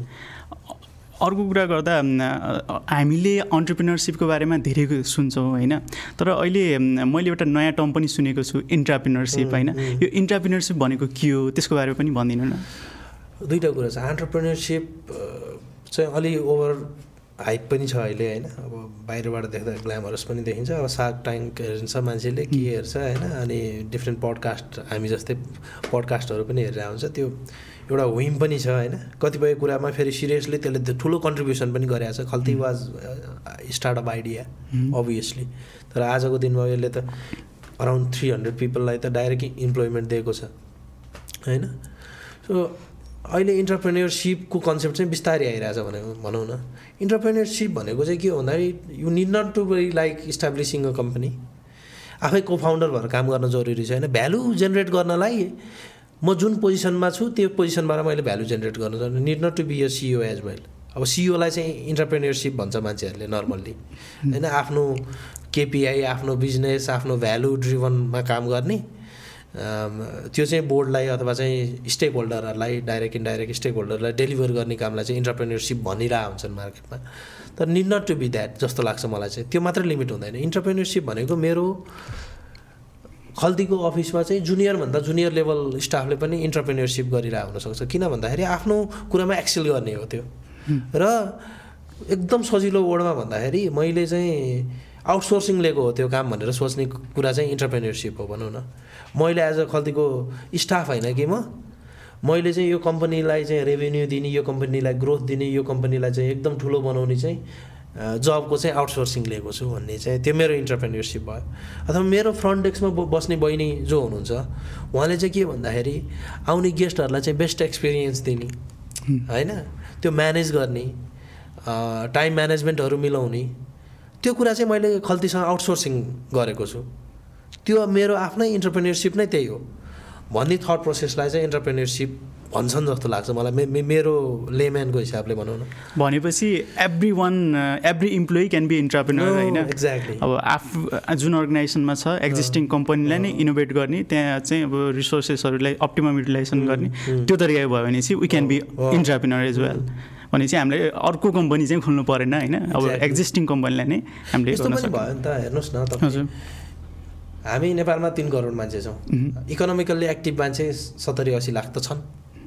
अर्को कुरा गर्दा हामीले अन्टरप्रिनरसिपको बारेमा धेरै सुन्छौँ होइन, तर अहिले मैले एउटा नयाँ टर्म पनि सुनेको छु, इन्ट्राप्रिनरसिप होइन। यो इन्ट्राप्रिनरसिप भनेको के हो त्यसको बारेमा पनि भनिदिनु न। दुईवटा कुरा छ, एन्टरप्रिनरसिप चाहिँ अलि ओभर हाइप पनि छ अहिले होइन। अब बाहिरबाट देख्दा ग्ल्यामरस पनि देखिन्छ। अब सार्क ट्याङ्क हेर्छ मान्छेले, के हेर्छ होइन, अनि डिफ्रेन्ट पडकास्ट हामी जस्तै पडकास्टहरू पनि हेरेर हुन्छ, त्यो एउटा व्हिम पनि छ होइन। कतिपय कुरामा फेरि सिरियसली त्यसले ठुलो कन्ट्रिब्युसन पनि गरेको छ। Khalti was startup idea obviously, तर आजको दिनमा यसले त अराउन्ड 300 पिपललाई त डाइरेक्ट इम्प्लोइमेन्ट दिएको छ होइन। सो अहिले इन्टरप्रेन्योरसिपको कन्सेप्ट चाहिँ बिस्तारै आइरहेछ भनौँ न। इन्टरप्रेन्योरसिप भनेको चाहिँ के हो भन्दाखेरि you need not to be like establishing a company, आफै को फाउन्डर भएर काम गर्न जरुरी छैन। भ्यालु जेनेरेट गर्नलाई म जुन पोजिसनमा छु त्यो पोजिसनबाट मैले भ्यालु जेनेरेट गर्न सक्छु। Need not to be a CEO as well. अब सिइओलाई चाहिँ इन्टरप्रेन्योरसिप भन्छ मान्छेहरूले नर्मल्ली होइन। आफ्नो केपिआई, आफ्नो बिजनेस, आफ्नो भ्यालु ड्रिभनमा काम गर्ने, त्यो चाहिँ बोर्डलाई अथवा चाहिँ स्टेक होल्डरहरूलाई, डाइरेक्ट इन्डाइरेक्ट स्टेक होल्डरलाई डेलिभर गर्ने कामलाई चाहिँ इन्टरप्रेन्योरसिप भनिरहेको हुन्छन् मार्केटमा। तर need not to be that जस्तो लाग्छ मलाई चाहिँ। त्यो मात्रै लिमिट हुँदैन। इन्टरप्रेन्योरसिप भनेको मेरो खल्तीको अफिसमा चाहिँ जुनियरभन्दा जुनियर लेभल स्टाफले पनि इन्टरप्रेन्योरसिप गरिरहेको हुनसक्छ। किन भन्दाखेरि आफ्नो कुरामा एक्सेल गर्ने हो त्यो। र एकदम सजिलो वर्डमा भन्दाखेरि मैले चाहिँ आउटसोर्सिङ लिएको हो त्यो काम भनेर सोच्ने कुरा चाहिँ इन्टरप्रेन्योरसिप हो भनौँ न। मैले एज अ खल्तीको स्टाफ होइन कि मैले चाहिँ यो कम्पनीलाई चाहिँ रेभेन्यू दिने, यो कम्पनीलाई ग्रोथ दिने, यो कम्पनीलाई चाहिँ एकदम ठुलो बनाउने चाहिँ जबको चाहिँ आउटसोर्सिङ लिएको छु भन्ने चाहिँ त्यो मेरो इन्टरप्रेन्योरसिप भयो। अथवा मेरो फ्रन्ट डेस्कमा बस्ने बहिनी जो हुनुहुन्छ उहाँले चाहिँ के भन्दाखेरि आउने गेस्टहरूलाई चाहिँ बेस्ट एक्सपिरियन्स दिने होइन, त्यो म्यानेज गर्ने, टाइम म्यानेजमेन्टहरू मिलाउने, त्यो कुरा चाहिँ मैले खल्तीसँग आउटसोर्सिङ गरेको छु। त्यो मेरो आफ्नै इन्टरप्रेन्योरसिप नै त्यही हो भन्ने थट प्रोसेसलाई चाहिँ इन्टरप्रेन्योरसिप भन्छन् जस्तो लाग्छ मलाई, मेरो लेम्यानको हिसाबले भनौँ न। भनेपछि every employee can be entrepreneur होइन। एक्ज्याक्टली। अब जुन अर्गनाइजेसनमा छ एक्जिस्टिङ कम्पनीलाई नै इनोभेट गर्ने, त्यहाँ चाहिँ अब रिसोर्सेसहरूलाई अप्टिमम युटिलाइजेसन गर्ने, त्यो तरिका भयो भने चाहिँ we can be entrepreneur as well. भनेपछि हामीले अर्को कम्पनी चाहिँ खोल्नु परेन होइन। अब एक्जिस्टिङ कम्पनीलाई नै हामीले गर्न सक्छौँ। भयो नि त, हेर्नुहोस् न तपाईँ, हामी नेपालमा 3 करोड मान्छे छौँ। इकोनोमिकल्ली एक्टिभ मान्छे 70-80 लाख त छन्।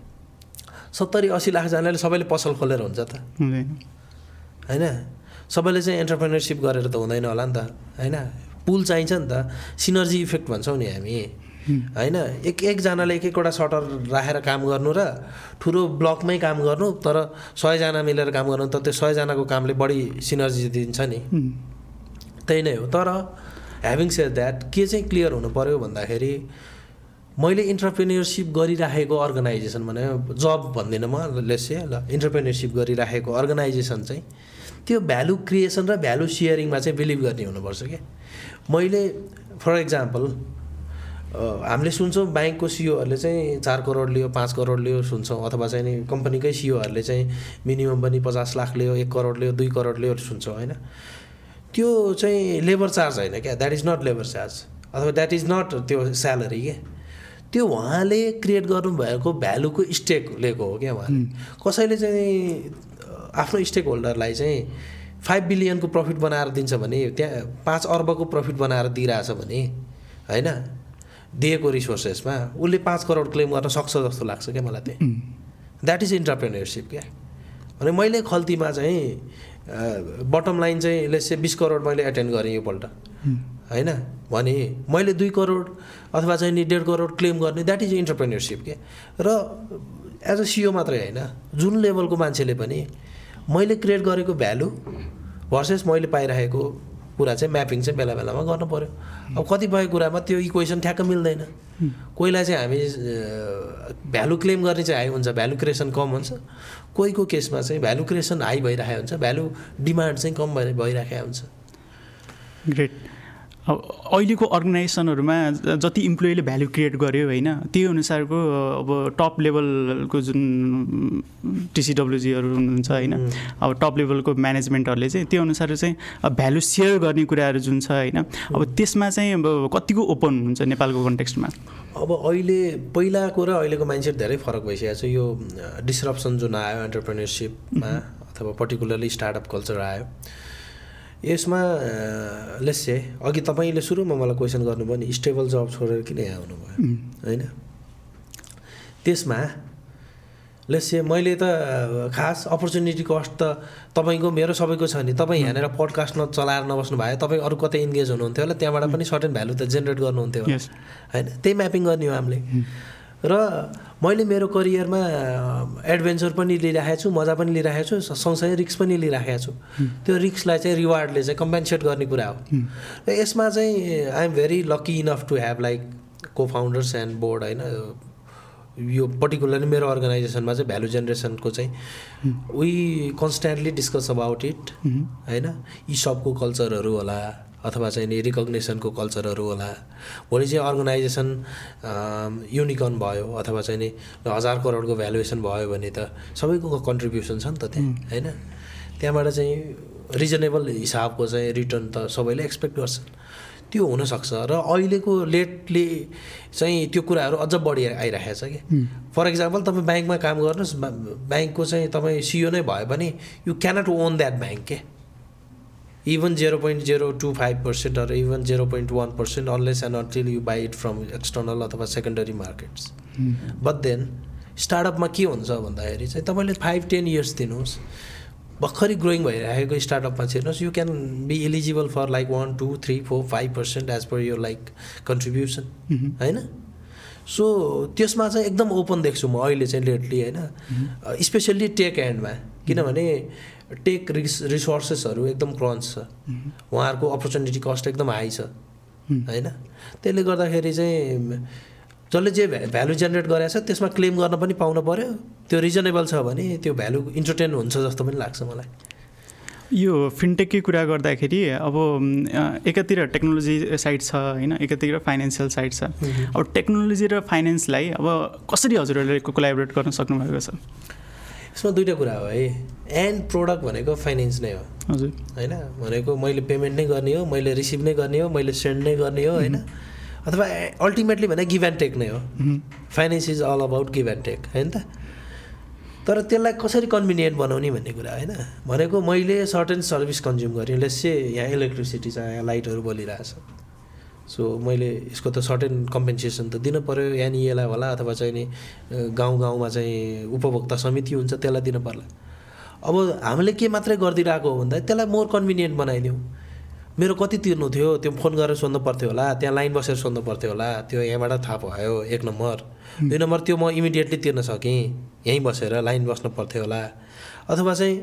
70-80 लाखजनाले सबैले पसल खोलेर हुन्छ त होइन। सबैले चाहिँ एन्टरप्रेन्योरसिप गरेर त हुँदैन होला नि त होइन। पुल चाहिन्छ नि त, सिनर्जी इफेक्ट भन्छौँ नि हामी होइन। एकजनाले एकवटा सटर राखेर काम गर्नु र ठुलो ब्लकमै काम गर्नु, तर 100 जना मिलेर काम गर्नु, त त्यो 100 जनाको कामले बढी सिनर्जी दिन्छ नि, त्यही नै हो। तर ह्याभिङ सेड द्याट के चाहिँ क्लियर हुनु पऱ्यो भन्दाखेरि मैले इन्टरप्रेन्योरसिप गरिराखेको अर्गनाइजेसन भने जब भन्दिनँ म, लेट्स से ल, इन्टरप्रेन्योरसिप गरिराखेको अर्गनाइजेसन चाहिँ त्यो भ्यालु क्रिएसन र भ्यालु सेयरिङमा चाहिँ बिलिभ गर्ने हुनुपर्छ क्या। मैले फर इक्जाम्पल हामीले सुन्छौँ ब्याङ्कको सिइओहरूले चाहिँ 4 करोड लियो, 5 करोड लियो सुन्छौँ, अथवा चाहिँ नि कम्पनीकै सिइओहरूले चाहिँ मिनिमम पनि 50 लाख लियो, 1 करोड लियो, 2 करोड लियो सुन्छौँ होइन। त्यो चाहिँ लेबर चार्ज होइन क्या, that is not labour charge, अथवा द्याट इज नट त्यो स्यालेरी क्या। त्यो उहाँले क्रिएट गर्नुभएको भ्यालुको स्टेक लिएको हो क्या उहाँले। कसैले चाहिँ आफ्नो स्टेक होल्डरलाई चाहिँ 5 बिलियनको प्रफिट बनाएर दिन्छ भने, त्यहाँ 5 अर्बको प्रफिट बनाएर दिइरहेछ भने होइन, दिएको रिसोर्सेसमा उसले 5 करोड क्लेम गर्न सक्छ जस्तो लाग्छ क्या मलाई। त्यही द्याट इज इन्टरप्रेन्योरसिप क्या। भने मैले खल्तीमा चाहिँ बटम लाइन चाहिँ लेट्स से 20 करोड मैले एटेन्ड गरेँ योपल्ट होइन भने मैले 2 करोड अथवा चाहिँ 1.5 करोड क्लेम गर्ने द्याट इज इन्टरप्रेन्योरसिप के। र एज अ सिओ मात्रै होइन जुन लेभलको मान्छेले पनि मैले क्रिएट गरेको भ्यालु भर्सेस मैले पाइरहेको कुरा चाहिँ म्यापिङ चाहिँ बेला बेलामा गर्नु पऱ्यो। अब कतिपय कुरामा त्यो इक्वेसन ठ्याक्क मिल्दैन। कोहीलाई चाहिँ हामी भ्यालु क्लेम गर्ने चाहिँ हाई हुन्छ, भ्यालु क्रिएसन कम हुन्छ, कोहीको केसमा चाहिँ भ्यालु क्रिएसन हाई भइरहेको हुन्छ, भ्यालु डिमान्ड चाहिँ कम भइरहेको हुन्छ। ग्रेट। अब अहिलेको अर्गनाइजेसनहरूमा जति इम्प्लोइले भ्यालु क्रिएट गर्यो होइन त्यही अनुसारको अब टप लेभलको जुन टिसिडब्ल्युजीहरू हुनुहुन्छ होइन अब टप लेभलको म्यानेजमेन्टहरूले चाहिँ त्यो अनुसार चाहिँ भ्यालु सेयर गर्ने कुराहरू जुन छ होइन अब त्यसमा चाहिँ अब कतिको ओपन हुन्छ नेपालको कन्टेक्स्टमा? अब अहिले पहिलाको र अहिलेको माइन्डसेट धेरै फरक भइसकेको छ। यो डिस्रप्सन जुन आयो एन्टरप्रेन्योरसिपमा अथवा पर्टिकुलरली स्टार्टअप कल्चर आयो यसमा लेट्स से अघि तपाईँले सुरुमा मलाई क्वेसन गर्नुभयो नि स्टेबल जब छोडेर किन यहाँ आउनुभयो होइन। त्यसमा लेट्स से मैले त खास अपर्च्युनिटी कस्ट त तपाईँको मेरो सबैको छ नि। तपाईँ यहाँनिर पडकास्ट चलाएर नबस्नु भयो, तपाईँ अरू कतै इन्गेज हुनुहुन्थ्यो होला, त्यहाँबाट पनि सर्टेन भ्यालु त जेनेरेट गर्नुहुन्थ्यो होइन। त्यही म्यापिङ गर्ने हो हामीले। र मैले मेरो करियरमा एडभेन्चर पनि लिइराखेको छु, मजा पनि लिइराखेको छु, सँगसँगै रिस्क पनि लिइराखेको छु। त्यो रिस्कलाई चाहिँ रिवार्डले चाहिँ कम्पेन्सेट गर्ने कुरा हो। र यसमा चाहिँ I am very lucky enough to have like co founders and board होइन। यो पर्टिकुलरली मेरो अर्गनाइजेसनमा चाहिँ भ्यालु जेनेरेसनको चाहिँ we constantly discuss about it होइन। यी सबको कल्चरहरू होला अथवा चाहिँ नि रिकग्नेसनको कल्चरहरू होला। भोलि चाहिँ अर्गनाइजेसन युनिकर्न भयो अथवा चाहिँ नि 1000 करोडको भ्यालुएसन भयो भने त सबैको कन्ट्रिब्युसन छ नि त त्यहाँ होइन। त्यहाँबाट चाहिँ रिजनेबल हिसाबको चाहिँ रिटर्न त सबैले एक्सपेक्ट गर्छन्, त्यो हुनसक्छ। र अहिलेको लेटली चाहिँ त्यो कुराहरू अझ बढी आइरहेको छ कि फर इक्जाम्पल तपाईँ ब्याङ्कमा काम गर्नुहोस्, ब्याङ्कको चाहिँ तपाईँ सिओ नै भयो भने you cannot own that bank के even 0.025% or even 0.1% unless and until you buy it from external अथवा secondary markets. But then स्टार्टअपमा के हुन्छ भन्दाखेरि चाहिँ तपाईँले 5-10 years दिनुहोस्, भर्खरै ग्रोइङ भइरहेको स्टार्टअपमा छिर्नुहोस्, you can be eligible for like 1, 2, 3, 4, 5% as per your like contribution होइन। सो त्यसमा चाहिँ एकदम ओपन देख्छु म अहिले चाहिँ लेटली होइन, स्पेसल्ली टेक एन्डमा। किनभने टेक रिसोर्सेसहरू एकदम क्रन्च छ, उहाँहरूको अपर्च्युनिटी कस्ट एकदम हाई छ होइन। त्यसले गर्दाखेरि चाहिँ जसले जे भ्यालु जेनेरेट गरेको छ त्यसमा क्लेम गर्न पनि पाउनु पऱ्यो। त्यो रिजनेबल छ भने त्यो भ्यालु इन्टरटेन हुन्छ जस्तो पनि लाग्छ मलाई। यो फिनटेककै कुरा गर्दाखेरि अब एकातिर टेक्नोलोजी साइड छ होइन, एकातिर फाइनेन्सियल साइड छ। अब टेक्नोलोजी र फाइनेन्सलाई अब कसरी हजुरहरूले कोलाबोरेट गर्न सक्नुभएको छ? यसमा दुईवटा कुरा हो है। एन्ड प्रोडक्ट भनेको फाइनेन्स नै हो हजुर होइन। भनेको मैले पेमेन्ट नै गर्ने हो, मैले रिसिभ नै गर्ने हो, मैले सेन्ड नै गर्ने हो होइन। अथवा अल्टिमेटली भने गिभ एन्ड टेक नै हो। Finance is all about give and take होइन त। तर त्यसलाई कसरी कन्भिनियन्ट बनाउने भन्ने कुरा होइन। भनेको मैले सर्टेन सर्भिस कन्ज्युम गरेँ, लेट्स से यहाँ इलेक्ट्रिसिटी छ, यहाँ लाइटहरू बलिरहेछ, सो मैले यसको त सर्टेन कम्पेन्सेसन त दिनु पऱ्यो। एनइएलाई होला अथवा चाहिँ नि गाउँ गाउँमा चाहिँ उपभोक्ता समिति हुन्छ त्यसलाई दिनु पर्ला। अब हामीले के मात्रै गरिदिरहेको हो भन्दा त्यसलाई मोर कन्भिनियन्ट बनाइदिउँ। मेरो कति तिर्नु थियो त्यो फोन गरेर सोध्नु पर्थ्यो होला, त्यहाँ लाइन बसेर सोध्नु पर्थ्यो होला, त्यो यहाँबाट थाहा भयो 1 नम्बर। 2 नम्बर त्यो म इमिडिएटली तिर्न सकेँ, यहीँ बसेर लाइन बस्नु पर्थ्यो होला। अथवा चाहिँ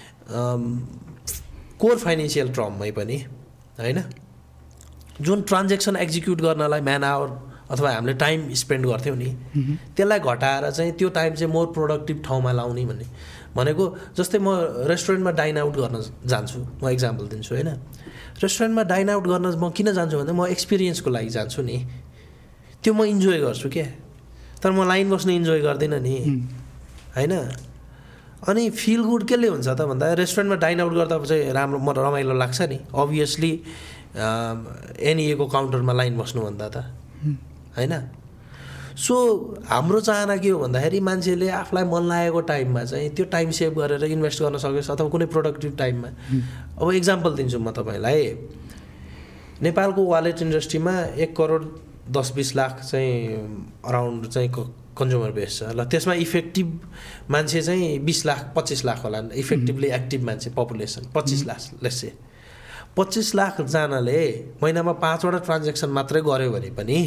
कोर फाइनेन्सियल टर्ममै पनि होइन, जुन ट्रान्जेक्सन एक्जिक्युट गर्नलाई म्यान आवर अथवा हामीले टाइम स्पेन्ड गर्थ्यौँ नि त्यसलाई घटाएर चाहिँ त्यो टाइम चाहिँ मोर प्रोडक्टिभ ठाउँमा लाउने भन्ने। भनेको जस्तै म रेस्टुरेन्टमा डाइन आउट गर्न जान्छु, म इक्जाम्पल दिन्छु होइन। रेस्टुरेन्टमा डाइन आउट गर्न म किन जान्छु भन्दा म एक्सपिरियन्सको लागि जान्छु नि, त्यो म इन्जोय गर्छु क्या। तर म लाइन बस्नु इन्जोय गर्दिनँ नि होइन। अनि फिल गुड केले हुन्छ त भन्दा रेस्टुरेन्टमा डाइन आउट गर्दा चाहिँ राम्रो म रमाइलो लाग्छ नि अभियसली एनइएको काउन्टरमा लाइन बस्नुभन्दा त होइन। सो हाम्रो चाहना के हो भन्दाखेरि मान्छेले आफूलाई मन लागेको टाइममा चाहिँ त्यो टाइम सेभ गरेर इन्भेस्ट गर्न सकोस् अथवा कुनै प्रोडक्टिभ टाइममा। अब इक्जाम्पल दिन्छु म तपाईँलाई, नेपालको वालेट इन्डस्ट्रीमा 1 करोड 10-20 लाख चाहिँ अराउन्ड चाहिँ कन्ज्युमर बेस छ ल। त्यसमा इफेक्टिभ मान्छे चाहिँ 20 लाख 25 लाख होला इफेक्टिभली एक्टिभ मान्छे पपुलेसन 25 लाख लेट्स 25 लाख जनाले महिनामा 5वटा ट्रान्जेक्सन मात्रै गर्यो भने पनि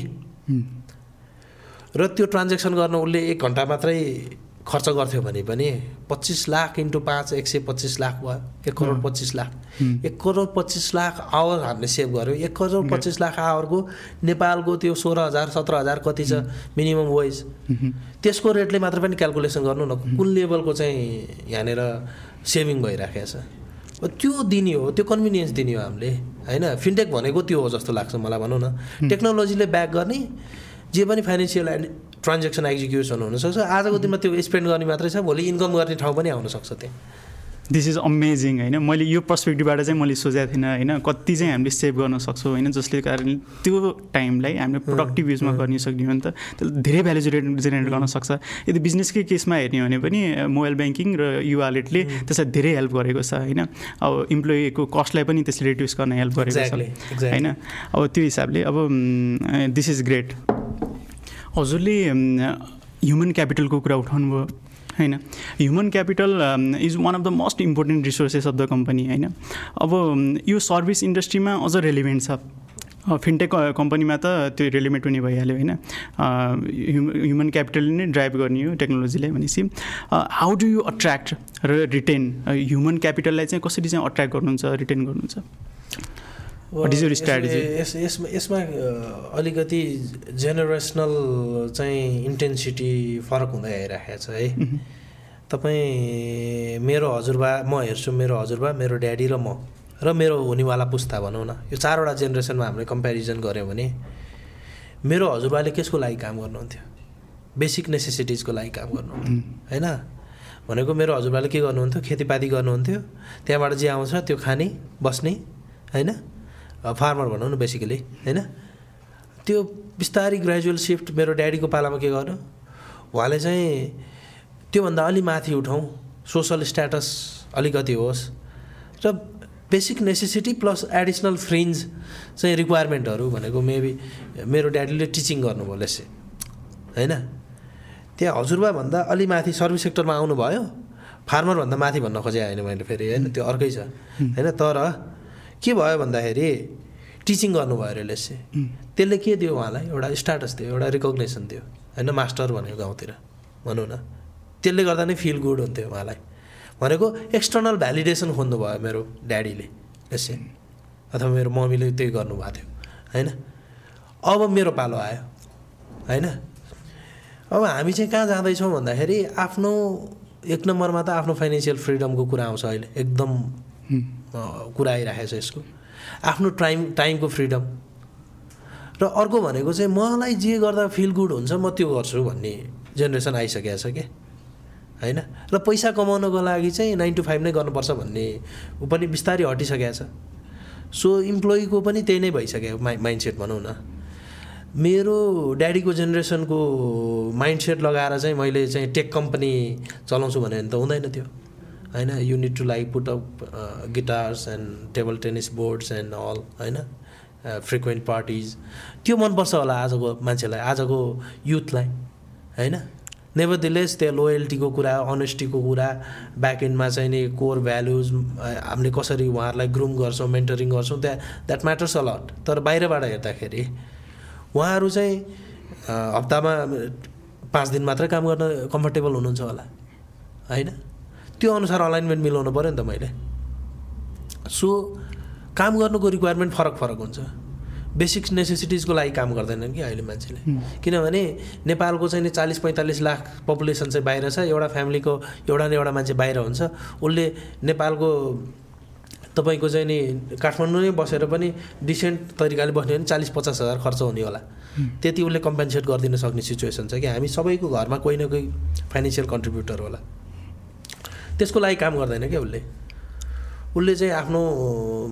र त्यो ट्रान्जेक्सन गर्न उसले 1 घन्टा मात्रै खर्च गर्थ्यो भने पनि 25 लाख × 5 125 लाख भयो 1 करोड 25 लाख 1 करोड 25 लाख आवर हामीले सेभ गर्यो। 1 करोड 25 लाख आवरको नेपालको त्यो 16,000 17,000 कति छ मिनिमम वेज त्यसको रेटले मात्र पनि क्याल्कुलेसन गर्नु न कुन लेभलको चाहिँ यहाँनिर सेभिङ भइराखेको छ। त्यो दिने हो त्यो कन्भिनियन्स दिने हो हामीले हैन। फिनटेक भनेको त्यो हो जस्तो लाग्छ मलाई भनौँ न। टेक्नोलोजीले ब्याक गर्ने जे पनि फाइनेन्सियल ट्रान्जेक्सन एक्जिक्युसन हुनसक्छ। आजको दिनमा त्यो स्पेन्ड गर्ने मात्रै छ भोलि इन्कम गर्ने ठाउँ पनि आउनसक्छ त्यहाँ। दिस इज अमेजिङ होइन। मैले यो पर्सपेक्टिभबाट चाहिँ मैले सोचेको थिइनँ होइन कति चाहिँ हामीले सेभ गर्न सक्छौँ होइन जसले कारणले त्यो टाइमलाई हामीले प्रोडक्टिभ युजमा गर्न सक्ने हो नि त त्यसले धेरै भ्यालु जेनेरेट गर्न सक्छ। यदि बिजनेसकै केसमा हेर्ने भने पनि मोबाइल ब्याङ्किङ र यु वालेटले त्यसलाई धेरै हेल्प गरेको छ होइन। अब इम्प्लोइको कस्टलाई पनि त्यसले रिड्युस गर्न हेल्प गरेको छ होइन। अब त्यो हिसाबले अब दिस इज ग्रेट। हजुरले ह्युमन क्यापिटलको कुरा उठाउनु भयो होइन। Human capital is one of the most important resources of the company होइन। अब यो सर्भिस इन्डस्ट्रीमा अझ रेलिभेन्ट छ। फिनटेक कम्पनीमा त त्यो रेलिभेन्ट हुने भइहाल्यो होइन। ह्युमन क्यापिटलले नै ड्राइभ गर्ने हो टेक्नोलोजीले भनेपछि हाउ डु यु अट्र्याक्ट र रिटेन ह्युमन क्यापिटललाई चाहिँ कसरी चाहिँ अट्र्याक्ट गर्नुहुन्छ रिटेन गर्नुहुन्छ? What is your strategy? यसमा अलिकति जेनेरेसनल चाहिँ इन्टेन्सिटी फरक हुँदै आइरहेको छ है। तपाईँ मेरो हजुरबा म हेर्छु मेरो हजुरबा मेरो ड्याडी र म र मेरो हुनेवाला पुस्ता भनौँ न यो 4वटा जेनेरेसनमा हामीले कम्पेरिजन गऱ्यौँ भने मेरो हजुरबाले केसको लागि काम गर्नुहुन्थ्यो? बेसिक नेसेसिटिजको लागि काम गर्नुहुन्थ्यो होइन। भनेको मेरो हजुरबाले के गर्नुहुन्थ्यो? खेतीपाती गर्नुहुन्थ्यो। त्यहाँबाट जे आउँछ त्यो खाने बस्ने होइन फार्मर भनौँ न बेसिकली होइन। त्यो बिस्तारै ग्रेजुअल सिफ्ट मेरो ड्याडीको पालामा के गर्नु उहाँले चाहिँ त्योभन्दा अलि माथि उठाउँ सोसल स्ट्याटस अलिकति होस् र basic necessity plus additional fringe चाहिँ रिक्वायरमेन्टहरू भनेको मेबी मेरो ड्याडीले टिचिङ गर्नुभयो लेसे होइन। त्यहाँ हजुरबाभन्दा अलि माथि सर्भिस सेक्टरमा आउनुभयो फार्मरभन्दा माथि भन्न खोजे होइन मैले फेरि होइन त्यो अर्कै छ होइन। तर के भयो भन्दाखेरि टिचिङ गर्नुभयो अरे लेसे त्यसले के दियो उहाँलाई एउटा स्ट्याटस दियो एउटा रिकग्नेसन दियो होइन। मास्टर भनेको गाउँतिर भनौँ न त्यसले गर्दा नै फिल गुड हुन्थ्यो उहाँलाई। भनेको एक्सटर्नल भ्यालिडेसन खोज्नुभयो मेरो ड्याडीले लेसे अथवा मेरो मम्मीले त्यही गर्नुभएको थियो होइन। अब मेरो पालो आयो होइन। अब हामी चाहिँ कहाँ जाँदैछौँ भन्दाखेरि आफ्नो 1 नम्बरमा त आफ्नो फाइनेन्सियल फ्रिडमको कुरा आउँछ अहिले एकदम कुरा आइरहेको छ यसको आफ्नो टाइमको फ्रिडम र अर्को भनेको चाहिँ मलाई जे गर्दा फिल गुड हुन्छ म त्यो गर्छु भन्ने जेनेरेसन आइसकेको छ क्या होइन। र पैसा कमाउनको लागि चाहिँ 9 to 5 नै गर्नुपर्छ भन्ने ऊ पनि बिस्तारै हटिसकेको छ। सो इम्प्लोइको पनि त्यही नै भइसक्यो माइन्डसेट भनौँ न। मेरो ड्याडीको जेनेरेसनको माइन्डसेट लगाएर चाहिँ मैले चाहिँ टेक कम्पनी चलाउँछु भने त हुँदैन थियो होइन। You need to like put up guitars and table tennis boards and all होइन फ्रिक्वेन्ट पार्टिज त्यो मनपर्छ होला आजको मान्छेलाई आजको युथलाई होइन। नेभरदिलेस त्यो लोयल्टीको कुरा अनेस्टीको कुरा ब्याक एन्डमा चाहिँ नि कोर भ्यालुज हामीले कसरी उहाँहरूलाई ग्रुम गर्छौँ मेन्टरिङ गर्छौँ द्याट म्याटर्स अ लट। तर बाहिरबाट हेर्दाखेरि उहाँहरू चाहिँ हप्तामा 5 दिन मात्रै काम गर्न कम्फर्टेबल हुनुहुन्छ होला होइन। त्यो अनुसार अलाइनमेन्ट मिलाउनु पऱ्यो नि त मैले। सो काम गर्नुको रिक्वायरमेन्ट फरक हुन्छ। बेसिक नेसेसिटिजको लागि काम गर्दैनन् कि अहिले मान्छेले किनभने नेपालको चाहिँ नि 40-45 लाख पपुलेसन चाहिँ बाहिर छ। एउटा फ्यामिलीको एउटा न एउटा मान्छे बाहिर हुन्छ। उसले नेपालको तपाईँको चाहिँ नि काठमाडौँ नै बसेर पनि डिसेन्ट तरिकाले बस्ने भने 40-50 हज़ार खर्च हुने होला त्यति उसले कम्पेन्सेट गरिदिन सक्ने सिचुएसन छ कि हामी सबैको घरमा कोही न कोही फाइनेन्सियल कन्ट्रिब्युटर होला। त्यसको लागि काम गर्दैन क्या उसले चाहिँ आफ्नो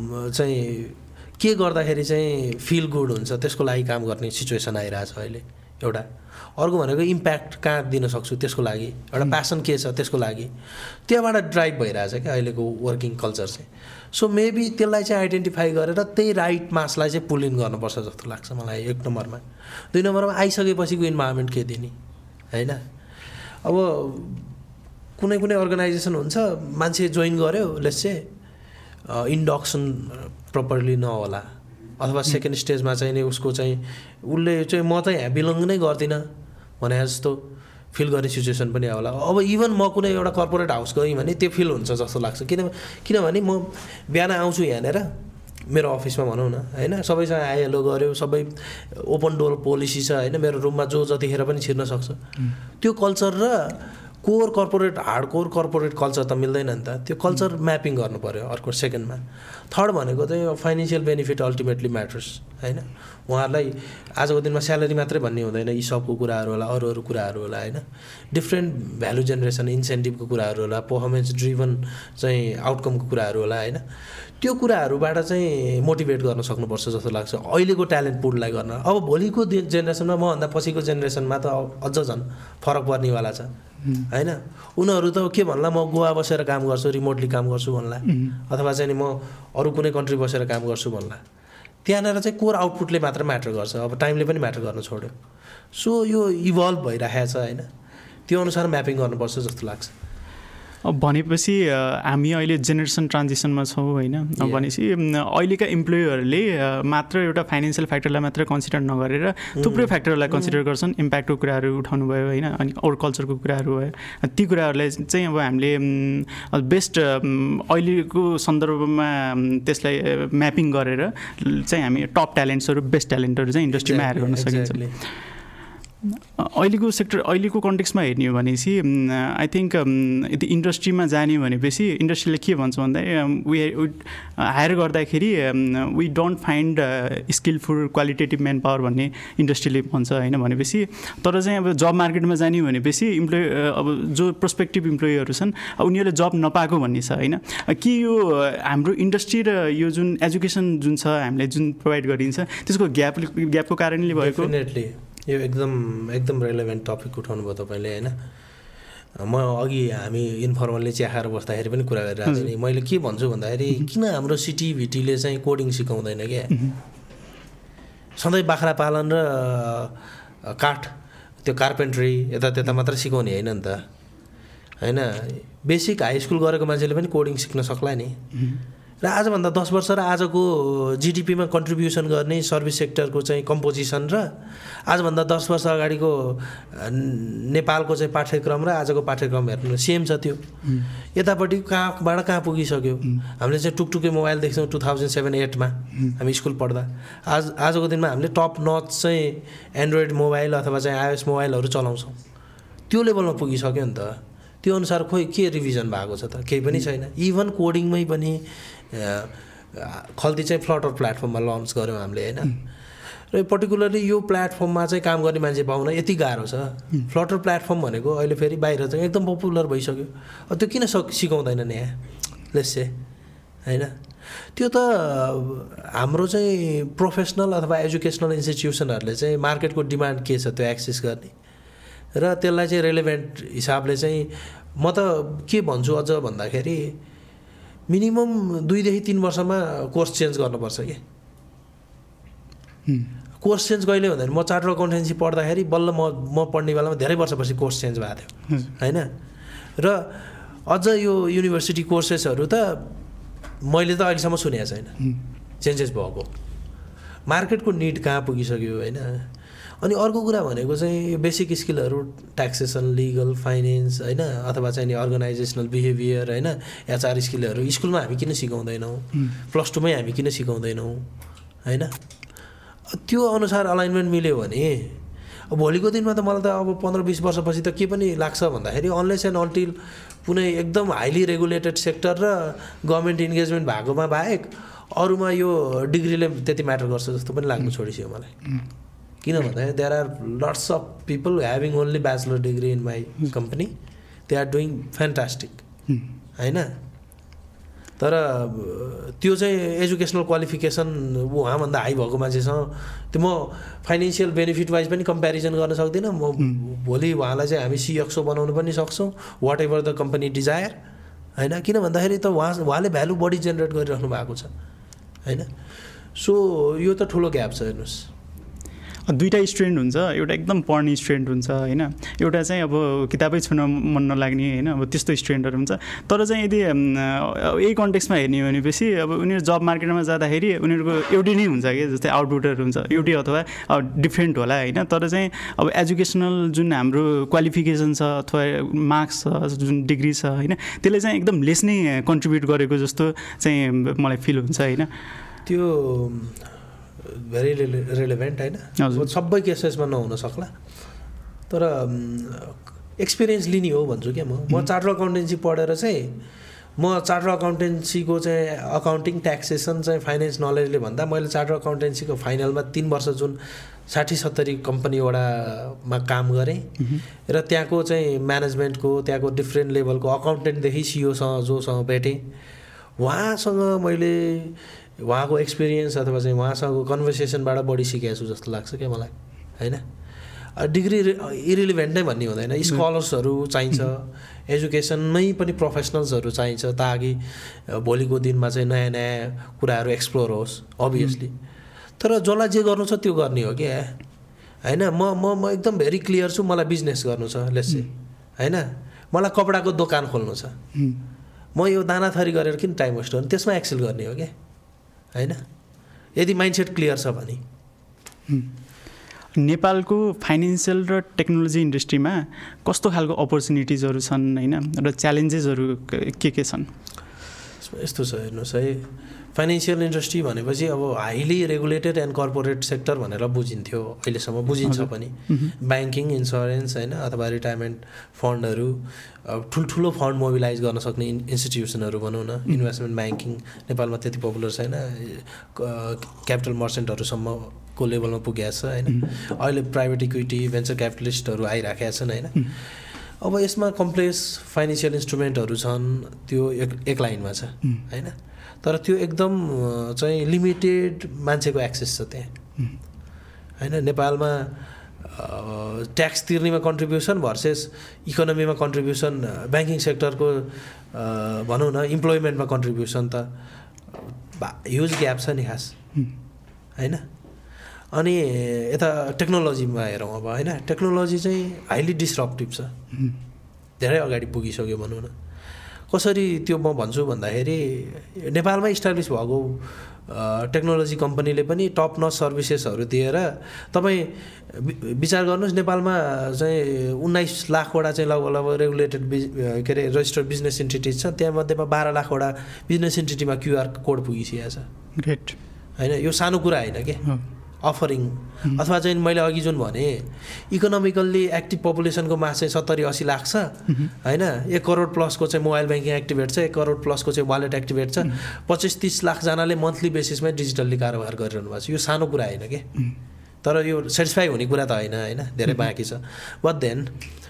चाहिँ के गर्दाखेरि चाहिँ फिल गुड हुन्छ त्यसको लागि काम गर्ने सिचुएसन आइरहेछ अहिले एउटा, अर्को भनेको इम्प्याक्ट कहाँ दिन सक्छु त्यसको लागि, एउटा प्यासन के छ त्यसको लागि, त्यहाँबाट ड्राइभ भइरहेछ क्या अहिलेको वर्किङ कल्चर चाहिँ। सो मेबी त्यसलाई चाहिँ आइडेन्टिफाई गरेर त्यही राइट मासलाई चाहिँ पुल इन गर्नुपर्छ जस्तो लाग्छ मलाई 1 नम्बरमा। 2 नम्बरमा आइसकेपछिको इन्भाइरोमेन्ट के दिने होइन। अब कुनै कुनै अर्गनाइजेसन हुन्छ मान्छे जोइन गर्यो लेट्स चाहिँ इन्डक्सन प्रपरली नहोला, अथवा सेकेन्ड स्टेजमा चाहिँ नि उसको चाहिँ उसले चाहिँ म चाहिँ यहाँ बिलोङ नै गर्दिनँ भने जस्तो फिल गर्ने सिचुएसन पनि होला। अब इभन म कुनै एउटा कर्पोरेट हाउस गएँ भने त्यो फिल हुन्छ जस्तो लाग्छ, किनभने म बिहान आउँछु यहाँनिर मेरो अफिसमा भनौँ न होइन, सबैसँग आइहेलो गऱ्यो, सबै ओपन डोर पोलिसी छ होइन, मेरो रुममा जो जतिखेर पनि छिर्न सक्छ। त्यो कल्चर र core corporate hardcore corporate culture त मिल्दैन नि त, त्यो कल्चर म्यापिङ गर्नु पऱ्यो अर्को सेकेन्डमा। थर्ड भनेको चाहिँ फाइनेन्सियल बेनिफिट अल्टिमेटली म्याटर्स होइन। उहाँहरूलाई आजको दिनमा स्यालेरी मात्रै भन्ने हुँदैन, यी सबको कुराहरू होला, अरू अरू कुराहरू होला होइन, डिफ्रेन्ट भ्यालु जेनेरेसन इन्सेन्टिभको कुराहरू होला, पर्फर्मेन्स ड्रिभन चाहिँ आउटकमको कुराहरू होला होइन। त्यो कुराहरूबाट चाहिँ मोटिभेट गर्न सक्नुपर्छ जस्तो लाग्छ अहिलेको ट्यालेन्ट पुललाई गर्न। अब भोलिको जेनेरेसनमा मभन्दा पछिको जेनेरेसनमा त अझ झन् फरक पर्नेवाला छ होइन। उनीहरू त के भन्ला म गोवा बसेर काम गर्छु, रिमोटली काम गर्छु भन्ला, अथवा चाहिँ नि म अरू कुनै कन्ट्री बसेर काम गर्छु भन्ला। त्यहाँनिर चाहिँ कोर आउटपुटले मात्र म्याटर गर्छ, अब टाइमले पनि म्याटर गर्न छोड्यो। सो यो इभल्भ भइरहेको छ होइन, त्यो अनुसार म्यापिङ गर्नुपर्छ जस्तो लाग्छ। भनेपछि हामी अहिले जेनेरेसन ट्रान्जिसनमा छौँ होइन। भनेपछि अहिलेका इम्प्लोयरहरूले मात्र एउटा फाइनेन्सियल फ्याक्टरलाई मात्र कन्सिडर नगरेर थुप्रै फ्याक्टरलाई कन्सिडर गर्छन्। इम्प्याक्टको कुराहरू उठाउनु भयो होइन, अनि अरू कल्चरको कुराहरू भयो। ती कुराहरूलाई चाहिँ अब हामीले बेस्ट अहिलेको सन्दर्भमा त्यसलाई म्यापिङ गरेर चाहिँ हामी टप ट्यालेन्ट्सहरू बेस्ट ट्यालेन्टहरू चाहिँ इन्डस्ट्रीमा हायर गर्न सकिन्छ। अहिलेको सेक्टर अहिलेको कन्टेक्स्टमा हेर्ने हो भनेपछि आई थिङ्क यदि इन्डस्ट्रीमा जाने भनेपछि इन्डस्ट्रीले के भन्छ भन्दा वी हायर गर्दाखेरि we don't find skillful qualitative manpower भन्ने इन्डस्ट्रीले भन्छ होइन। भनेपछि तर चाहिँ अब जब मार्केटमा जाने भनेपछि अब जो प्रोस्पेक्टिभ इम्प्लोइहरू छन् उनीहरूले जब नपाएको भन्ने छ होइन। कि यो हाम्रो इन्डस्ट्री र यो जुन एजुकेसन जुन छ हामीलाई जुन प्रोभाइड गरिन्छ त्यसको ग्यापको कारणले भएको। यो एकदम रेलेभेन्ट टपिक उठाउनु भयो तपाईँले होइन। म अघि हामी इन्फर्मल्ली चिया खाएर बस्दाखेरि पनि कुरा गरिरहेको थिएँ। मैले के भन्छु भन्दाखेरि किन हाम्रो सिटिभिटीले चाहिँ कोडिङ सिकाउँदैन क्या। सधैँ बाख्रा पालन र काठ त्यो कार्पेन्ट्री यता त्यता मात्र सिकाउने होइन नि त होइन। बेसिक हाई स्कुल गरेको मान्छेले पनि कोडिङ सिक्न सक्ला नि। र आजभन्दा 10 वर्ष र आजको जिडिपीमा कन्ट्रिब्युसन गर्ने सर्भिस सेक्टरको चाहिँ कम्पोजिसन र आजभन्दा 10 वर्ष अगाडिको नेपालको चाहिँ पाठ्यक्रम र आजको पाठ्यक्रम हेर्नु सेम छ। त्यो यतापट्टि कहाँबाट कहाँ पुगिसक्यो। हामीले चाहिँ टुकटुके मोबाइल देख्छौँ 2007-08मा हामी स्कुल पढ्दा। आजको दिनमा हामीले टप नच चाहिँ एन्ड्रोइड मोबाइल अथवा चाहिँ आइओएस मोबाइलहरू चलाउँछौँ। त्यो लेभलमा पुगिसक्यो नि त। त्यो अनुसार खोइ के रिभिजन भएको छ त, केही पनि छैन। इभन कोडिङमै पनि खल्ती चाहिँ फ्लटर प्लेटफर्ममा लन्च गऱ्यौँ हामीले होइन। र पर्टिकुलरली यो प्लेटफर्ममा चाहिँ काम गर्ने मान्छे पाउन यति गाह्रो छ। फ्लटर प्लेटफर्म भनेको अहिले फेरि बाहिर चाहिँ एकदम पपुलर भइसक्यो। त्यो किन सिकाउँदैनन् यहाँ लेट्स से होइन। त्यो त हाम्रो चाहिँ प्रोफेसनल अथवा एजुकेसनल इन्स्टिट्युसनहरूले चाहिँ मार्केटको डिमान्ड के छ त्यो एक्सेस गर्ने र त्यसलाई चाहिँ रेलेभेन्ट हिसाबले चाहिँ म त के भन्छु अझ भन्दाखेरि मिनिमम 2 देखि 3 वर्षमा कोर्स चेन्ज गर्नुपर्छ कि। कोर्स चेन्ज कहिले भन्दाखेरि म चार्टर्ड अकाउन्टेन्सी पढ्दाखेरि बल्ल म पढ्ने बेलामा धेरै वर्षपछि कोर्स चेन्ज भएको थियो होइन। र अझ यो युनिभर्सिटी कोर्सेसहरू त मैले त अहिलेसम्म सुनेको छैन चेन्जेस भएको। मार्केटको निड कहाँ पुगिसक्यो होइन। अनि अर्को कुरा भनेको चाहिँ बेसिक स्किलहरू ट्याक्सेसन लिगल फाइनेन्स होइन अथवा चाहिँ नि अर्गनाइजेसनल बिहेभियर होइन एचआर स्किलहरू स्कुलमा हामी किन सिकाउँदैनौँ, प्लस 2मै हामी किन सिकाउँदैनौँ होइन। त्यो अनुसार अलाइनमेन्ट मिल्यो भने भोलिको दिनमा त मलाई त अब 15-20 वर्षपछि त के पनि लाग्छ भन्दाखेरि अनलेस एन्ड अन्टिल कुनै एकदम हाइली रेगुलेटेड सेक्टर र गभर्मेन्ट इन्गेजमेन्ट भएकोमा बाहेक अरूमा यो डिग्रीले त्यति म्याटर गर्छ जस्तो पनि लाग्नु छोडिसक्यो मलाई। किन भन्दाखेरि there are lots of people having only bachelor degree in my company, they are doing fantastic होइन। तर त्यो चाहिँ एजुकेसनल क्वालिफिकेसन उहाँभन्दा हाई भएको मान्छेसँग त्यो म फाइनेन्सियल बेनिफिट वाइज पनि कम्पेरिजन गर्न सक्दिनँ। म भोलि उहाँलाई चाहिँ हामी CXO बनाउनु पनि सक्छौँ, whatever the company desire, होइन। किन भन्दाखेरि त उहाँले भ्यालु बढी जेनेरेट गरिराख्नु भएको छ, होइन। सो यो त ठुलो ग्याप छ। हेर्नुहोस्, दुईवटा स्टुडेन्ट हुन्छ, एउटा एकदम पढ्ने स्टुडेन्ट हुन्छ, होइन, एउटा चाहिँ अब किताबै छुन मन नलाग्ने, होइन, अब त्यस्तो स्टुडेन्टहरू हुन्छ। तर चाहिँ यदि यही कन्टेक्स्टमा हेर्ने हो भनेपछि अब उनीहरू जब मार्केटमा जाँदाखेरि उनीहरूको एउटै नै हुन्छ कि, जस्तै आउटपुटहरू हुन्छ एउटै अथवा डिफ्रेन्ट होला, होइन। तर चाहिँ अब एजुकेसनल जुन हाम्रो क्वालिफिकेसन छ अथवा मार्क्स छ, जुन डिग्री छ, होइन, त्यसले चाहिँ एकदम लेस नै कन्ट्रिब्युट गरेको जस्तो चाहिँ मलाई फिल हुन्छ, होइन। त्यो भेरी रिलेभेन्ट, होइन। सबै केसेसमा नहुन सक्ला, तर एक्सपिरियन्स लिने हो भन्छु क्या म चार्टर्ड अकाउन्टेन्सी पढेर चाहिँ म चार्टर्ड अकाउन्टेन्सीको चाहिँ अकाउन्टिङ ट्याक्सेसन चाहिँ फाइनेन्स नलेजले भन्दा मैले चार्टर्ड अकाउन्टेन्सीको फाइनलमा 3 वर्ष जुन 60-70 कम्पनीवटामा काम गरेँ र त्यहाँको चाहिँ म्यानेजमेन्टको, त्यहाँको डिफ्रेन्ट लेभलको अकाउन्टेन्टदेखि CEOसँग जोसँग भेटेँ, उहाँसँग मैले उहाँको एक्सपिरियन्स अथवा चाहिँ उहाँसँगको कन्भर्सेसनबाट बढी सिकेको छु जस्तो लाग्छ क्या मलाई, होइन। डिग्री इरिलिभेन्ट नै भन्ने हुँदैन, स्कलर्सहरू चाहिन्छ, एजुकेसनमै पनि प्रोफेसनल्सहरू चाहिन्छ ताकि भोलिको दिनमा चाहिँ नयाँ नयाँ कुराहरू एक्सप्लोर होस्, अभियसली। तर जसलाई जे गर्नु छ त्यो गर्ने हो क्या, होइन। म एकदम भेरी क्लियर छु, मलाई बिजनेस गर्नु छ लेट्स से, होइन। मलाई कपडाको दोकान खोल्नु छ, म यो दानाथरी गरेर किन टाइम वेस्ट गर्नु, त्यसमा एक्सेल गर्ने हो क्या, होइन। यदि माइन्डसेट क्लियर छ भने। नेपालको फाइनेन्सियल र टेक्नोलोजी इन्डस्ट्रीमा कस्तो खालको अपर्च्युनिटिजहरू छन्, होइन, र च्यालेन्जेसहरू के छन्? यस्तो छ, हेर्नुहोस् है, फाइनेन्सियल इन्डस्ट्री भनेपछि अब highly regulated and corporate sector भनेर बुझिन्थ्यो, अहिलेसम्म बुझिन्छ पनि। ब्याङ्किङ, इन्सुरेन्स, होइन, अथवा रिटायरमेन्ट फन्डहरू, ठुल्ठुलो फन्ड मोबिलाइज गर्न सक्ने इन्स्टिट्युसनहरू भनौँ न। इन्भेस्टमेन्ट ब्याङ्किङ नेपालमा त्यति पपुलर छैन, क्यापिटल मर्चेन्टहरूसम्मको लेभलमा पुगेको छ, होइन। अहिले प्राइभेट इक्विटी, भेन्चर क्यापिटलिस्टहरू आइराखेका छन्, होइन। अब यसमा कम्प्लेक्स फाइनेन्सियल इन्स्ट्रुमेन्टहरू छन्, त्यो एक लाइनमा छ, होइन। तर त्यो एकदम चाहिँ लिमिटेड मान्छेको एक्सेस छ त्यहाँ, होइन। नेपालमा ट्याक्स तिर्नेमा कन्ट्रिब्युसन भर्सेस इकोनोमीमा कन्ट्रिब्युसन, ब्याङ्किङ सेक्टरको भनौँ न इम्प्लोइमेन्टमा कन्ट्रिब्युसन त ह्युज ग्याप छ नि खास, होइन। अनि यता टेक्नोलोजीमा हेरौँ अब, होइन। टेक्नोलोजी चाहिँ हाइली डिस्रप्टिभ छ, धेरै अगाडि पुगिसक्यो भनौँ न। कसरी त्यो म भन्छु भन्दाखेरि नेपालमै इस्टाब्लिस भएको टेक्नोलोजी कम्पनीले पनि टप नच सर्भिसेसहरू दिएर तपाईँ विचार गर्नुहोस्, नेपालमा चाहिँ 19 लाखवटा चाहिँ लगभग रेगुलेटेड के अरे रजिस्टर्ड बिजनेस इन्टिटिज छ, त्यहाँमध्येमा 12 लाखवटा बिजनेस इन्टिटीमा QR कोड पुगिसकेको छ, ग्रेट, होइन। यो सानो कुरा होइन के अफरिङ। अथवा चाहिँ मैले अघि जुन भने इकोनोमिकल्ली एक्टिभ पपुलेसनको मास चाहिँ 70-80 लाख छ, होइन। 1 करोड प्लसको चाहिँ मोबाइल ब्याङ्किङ एक्टिभेट छ, 1 करोड प्लसको चाहिँ वालेट एक्टिभेट छ, 25-30 लाखजनाले मन्थली बेसिसमै डिजिटल्ली कारोबार गरिरहनु भएको छ। यो सानो कुरा होइन कि, तर यो सेटिस्फाई हुने कुरा त होइन, होइन, धेरै बाँकी छ। बट देन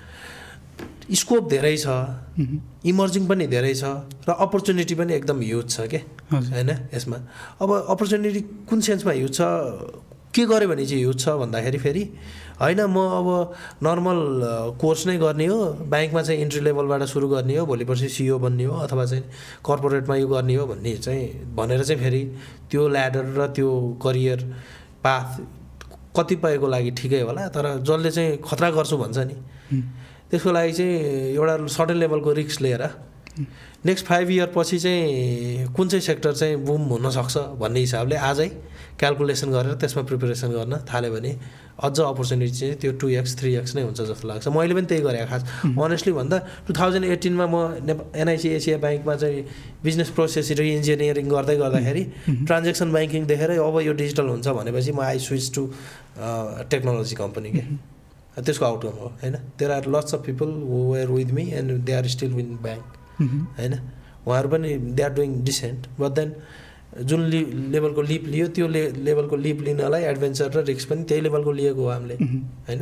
स्कोप धेरै छ, इमर्जिङ पनि धेरै छ, र अपर्च्युनिटी पनि एकदम ह्युज छ के, होइन। यसमा अब अपर्च्युनिटी कुन सेन्समा ह्युज छ, के गर्यो भने चाहिँ ह्युज छ भन्दाखेरि फेरि होइन, म अब नर्मल कोर्स नै गर्ने हो, ब्याङ्कमा चाहिँ इन्ट्री लेभलबाट सुरु गर्ने हो, भोलि पर्सि CEO बन्ने हो, अथवा चाहिँ कर्पोरेटमा यो गर्ने हो भन्ने चाहिँ भनेर चाहिँ फेरि त्यो ल्याडर र त्यो करियर पाथ कतिपयको लागि ठिकै होला, तर जसले चाहिँ खतरा गर्छु भन्छ नि, त्यसको लागि चाहिँ एउटा सर्टेन लेभलको रिस्क लिएर नेक्स्ट 5 इयर पछि चाहिँ कुन चाहिँ सेक्टर चाहिँ बुम हुनसक्छ भन्ने हिसाबले आजै क्यालकुलेसन गरेर त्यसमा प्रिपेरेसन गर्न थाल्यो भने अझ अपर्च्युनिटी चाहिँ त्यो 2x 3x नै हुन्छ जस्तो लाग्छ। मैले पनि त्यही गरेँ खास अनेस्टली भन्दा। 2018 मा म NIC एसिया ब्याङ्कमा चाहिँ बिजनेस प्रोसेस रि इन्जिनियरिङ गर्दाखेरि ट्रान्जेक्सन ब्याङ्किङ देखेर अब यो डिजिटल हुन्छ भनेपछि म I switch to technology company के, त्यसको आउटकम हो, होइन। There are lots of people who were with me and they are still with bank, होइन। उहाँहरू पनि they are doing decent, but then जुन लेभलको लिप लियो त्यो लेभलको लिप लिनलाई एडभेन्चर र रिस्क पनि त्यही लेभलको लिएको हो हामीले, होइन।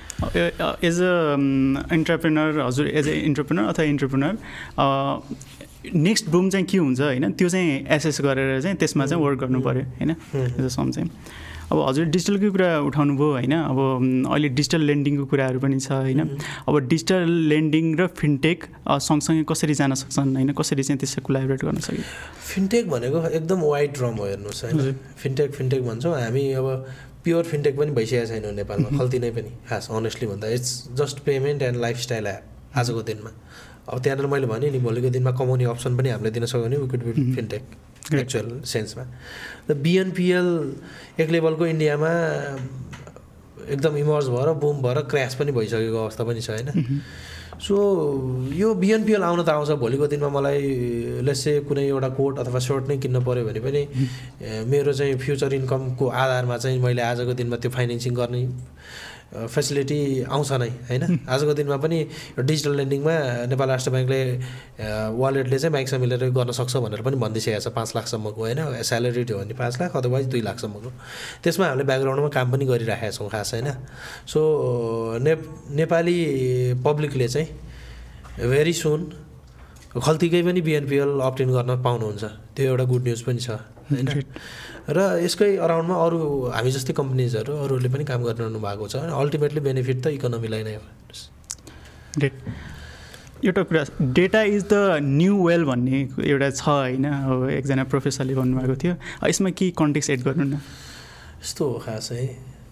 एज अ इन्टरप्रेनर, हजुर एज अ इन्टरप्रेनर अथवा इन्टरप्रेनर नेक्स्ट बुम चाहिँ के हुन्छ होइन त्यो चाहिँ एसेस गरेर चाहिँ त्यसमा चाहिँ वर्क गर्नु पऱ्यो होइन जसमा चाहिँ अब हजुर डिजिटलकै कुरा उठाउनु भयो होइन अब अहिले डिजिटल लेन्डिङको कुराहरू पनि छ होइन अब डिजिटल लेन्डिङ र फिनटेक सँगसँगै कसरी जान सक्छन् होइन कसरी चाहिँ त्यसलाई कोलाबोरेट गर्न सकिन्छ फिनटेक भनेको एकदम वाइड ड्रम हो हेर्नुहोस् होइन फिनटेक भन्छौँ हामी अब प्योर फिनटेक पनि भइसकेको छैन नेपालमा खल्ती नै पनि खास अनेस्टली भन्दा it's just payment and lifestyle app आजको दिनमा अब त्यहाँनिर मैले भने नि भोलिको दिनमा कमाउने अप्सन पनि हामीले दिन सक्यो भने we could be fintech actual सेन्समा र बिएनपिएल एक लेभलको इन्डियामा एकदम इमर्ज भएर बुम भएर क्र्यास पनि भइसकेको अवस्था पनि छ होइन सो यो बिएनपिएल आउन त आउँछ भोलिको दिनमा मलाई लेट्स कुनै एउटा कोट अथवा सर्ट नै किन्न पऱ्यो भने पनि मेरो चाहिँ फ्युचर इन्कमको आधारमा चाहिँ मैले आजको दिनमा त्यो फाइनेन्सिङ गर्ने फेसिलिटी आउँछ नै होइन आजको दिनमा पनि डिजिटल लेन्डिङमा नेपाल राष्ट्र ब्याङ्कले वालेटले चाहिँ ब्याङ्कसँग मिलेर गर्न सक्छ भनेर पनि भनिदिइसकेको छ 5 लाखसम्मको होइन स्यालेरी हो भने 5 लाख अदरवाइज 2 लाखसम्मको त्यसमा हामीले ब्याकग्राउन्डमा काम पनि गरिराखेका छौँ खास होइन सो नेपाली पब्लिकले चाहिँ भेरी सुन खल्तीकै पनि बिएनपिएल अप्ट इन गर्न पाउनुहुन्छ त्यो एउटा गुड न्युज पनि छ होइन र यसकै अराउन्डमा अरू हामी जस्तै कम्पनीजहरू अरूहरूले पनि काम गरिरहनु भएको छ अल्टिमेटली बेनिफिट त इकोनोमीलाई नै हो एउटा कुरा data is the new well भन्ने एउटा छ होइन अब एकजना प्रोफेसरले भन्नुभएको थियो यसमा के कन्टेक्स्ट एड गर्नु न यस्तो हो खास है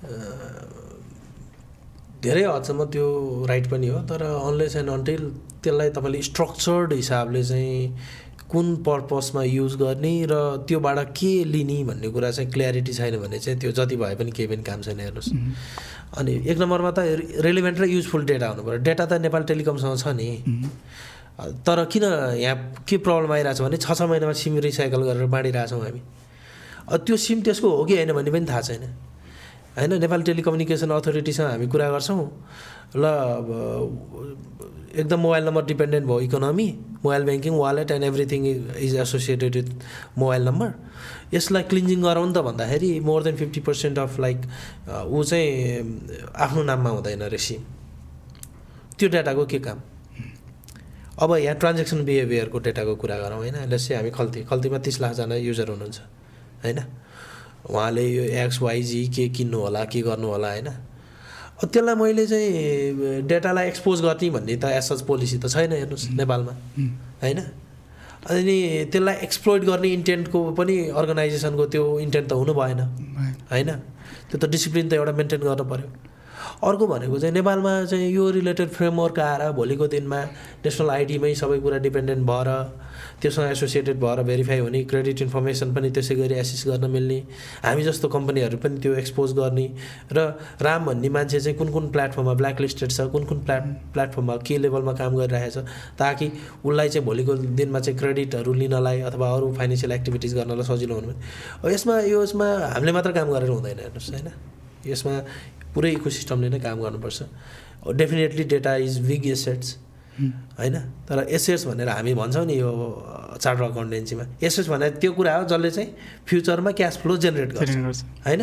धेरै हदसम्म त्यो राइट पनि हो तर अनलेस एन्ड अन्टिल त्यसलाई तपाईँले स्ट्रक्चर्ड हिसाबले चाहिँ कुन पर्पसमा युज गर्ने र त्योबाट के लिने भन्ने कुरा चाहिँ क्ल्यारिटी छैन भने चाहिँ त्यो जति भए पनि केही पनि काम छैन हेर्नुहोस् अनि एक नम्बरमा त रेलिभेन्ट र युजफुल डेटा हुनु पऱ्यो डेटा त नेपाल टेलिकमसँग छ नि तर किन यहाँ के प्रब्लम आइरहेछ भने 6 महिनामा सिम रिसाइकल गरेर बाँडिरहेछौँ हामी त्यो सिम त्यसको हो कि होइन भन्ने पनि थाहा छैन होइन नेपाल टेलिकम्युनिकेसन अथोरिटीसँग हामी कुरा गर्छौँ ल एकदम मोबाइल नम्बर डिपेन्डेन्ट भयो economy mobile banking wallet and everything is associated with mobile number यसलाई क्लिन्जिङ गराउनु त भन्दाखेरि मोर देन 50% अफ लाइक ऊ चाहिँ आफ्नो नाममा हुँदैन रे सिम त्यो डेटाको के काम अब यहाँ ट्रान्जेक्सन बिहेभियरको डेटाको कुरा गरौँ होइन जस्तै हामी खल्तीमा 30 लाखजना युजर हुनुहुन्छ होइन उहाँले यो XYZ के किन्नु होला के गर्नु होला होइन त्यसलाई मैले चाहिँ डेटालाई एक्सपोज गर्ने भन्ने त एसएच पोलिसी त छैन हेर्नुहोस् नेपालमा होइन अनि त्यसलाई एक्सप्लोइट गर्ने इन्टेन्टको पनि अर्गनाइजेसनको त्यो इन्टेन्ट त हुनु भएन होइन त्यो त डिसिप्लिन त एउटा मेन्टेन गर्नु पऱ्यो अर्को भनेको चाहिँ नेपालमा चाहिँ यो रिलेटेड फ्रेमवर्क आएर भोलिको दिनमा नेसनल आइडीमै सबै कुरा डिपेन्डेन्ट भएर त्योसँग एसोसिएटेड भएर भेरिफाई हुने क्रेडिट इन्फर्मेसन पनि त्यसै गरी एसेस गर्न मिल्ने हामी जस्तो कम्पनीहरू पनि त्यो एक्सपोज गर्ने र राम भन्ने मान्छे चाहिँ कुन प्लेटफर्ममा ब्ल्याक लिस्टेड छ कुन प्लेटफर्ममा के लेभलमा काम गरिरहेछ ताकि उसलाई चाहिँ भोलिको दिनमा चाहिँ क्रेडिटहरू लिनलाई अथवा अरू फाइनेन्सियल एक्टिभिटिज गर्नलाई सजिलो हुनु यसमा हामीले मात्र काम गरेर हुँदैन हेर्नुहोस् होइन यसमा पुरै इकोसिस्टमले नै काम गर्नुपर्छ definitely data is big assets होइन तर एसेट्स भनेर हामी भन्छौँ नि यो चार्टर अकाउन्टेन्सीमा एसेट्स भनेर त्यो कुरा हो जसले चाहिँ फ्युचरमा क्यास फ्लो जेनेरेट गर्छ होइन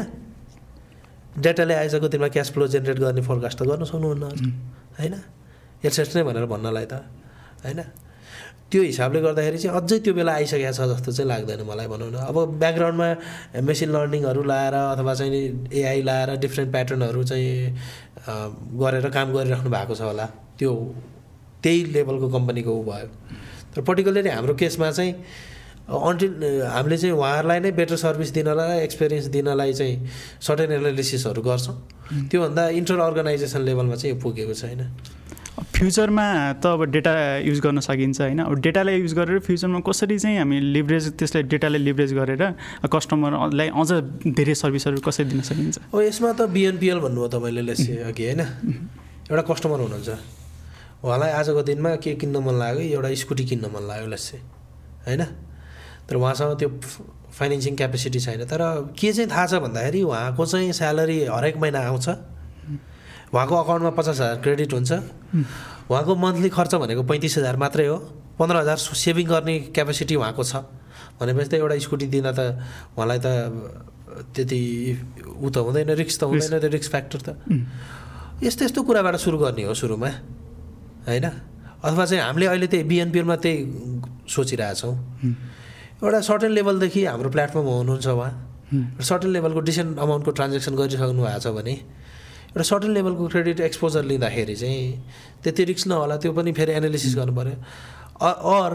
डेटाले आइसकेको दिनमा क्यास फ्लो जेनेरेट गर्ने फोरकास्ट त गर्न सक्नुहुन्न होइन एसेट्स नै भनेर भन्नलाई त होइन त्यो हिसाबले गर्दाखेरि चाहिँ अझै त्यो बेला आइसकेको छ जस्तो चाहिँ लाग्दैन मलाई भनौँ न अब ब्याकग्राउन्डमा मेसिन लर्निङहरू लाएर अथवा चाहिँ एआई लाएर डिफ्रेन्ट प्याटर्नहरू चाहिँ गरेर काम गरिराख्नु भएको छ होला त्यो त्यही लेभलको कम्पनीको भयो तर पर्टिकुलरली हाम्रो केसमा चाहिँ अन्टिल हामीले चाहिँ उहाँहरूलाई नै बेटर सर्भिस दिनलाई एक्सपिरियन्स दिनलाई चाहिँ सर्टेन एनालिसिसहरू गर्छौँ त्योभन्दा इन्टर अर्गनाइजेसन लेभलमा चाहिँ यो पुगेको छैन फ्युचरमा त अब डेटा युज गर्न सकिन्छ होइन अब डेटालाई युज गरेर फ्युचरमा कसरी चाहिँ हामी त्यसलाई डेटालाई लिभरेज गरेर कस्टमरलाई अझ धेरै सर्भिसहरू कसरी दिन सकिन्छ अब यसमा त बिएनपिएल भन्नुभयो तपाईँले लेसे अघि होइन एउटा कस्टमर हुनुहुन्छ उहाँलाई आजको दिनमा के किन्न मन लाग्यो एउटा स्कुटी किन्न मन लाग्यो लेसे होइन तर उहाँसँग त्यो फाइनेन्सिङ क्यापेसिटी छैन तर के चाहिँ थाहा छ भन्दाखेरि उहाँको चाहिँ स्यालेरी हरेक महिना आउँछ उहाँको अकाउन्टमा 50,000 क्रेडिट हुन्छ उहाँको मन्थली खर्च भनेको 35,000 मात्रै हो 15,000 सेभिङ गर्ने क्यापेसिटी उहाँको छ भनेपछि त एउटा स्कुटी दिन त उहाँलाई त त्यति ऊ त हुँदैन रिस्क त हुँदैन त्यो रिस्क फ्याक्टर त यस्तो कुराबाट सुरु गर्ने हो सुरुमा होइन अथवा चाहिँ हामीले अहिले त्यही बिएनपिएलमा त्यही सोचिरहेछौँ। एउटा सर्टेन लेभलदेखि हाम्रो प्लेटफर्ममा हुनुहुन्छ उहाँ, सर्टेन लेभलको डिसेन्ट अमाउन्टको ट्रान्जेक्सन गरिसक्नु भएको छ भने एउटा सर्टेन लेभलको क्रेडिट एक्सपोजर लिँदाखेरि चाहिँ त्यति रिस्क नहोला, त्यो पनि फेरि एनालिसिस गर्नु पऱ्यो। अर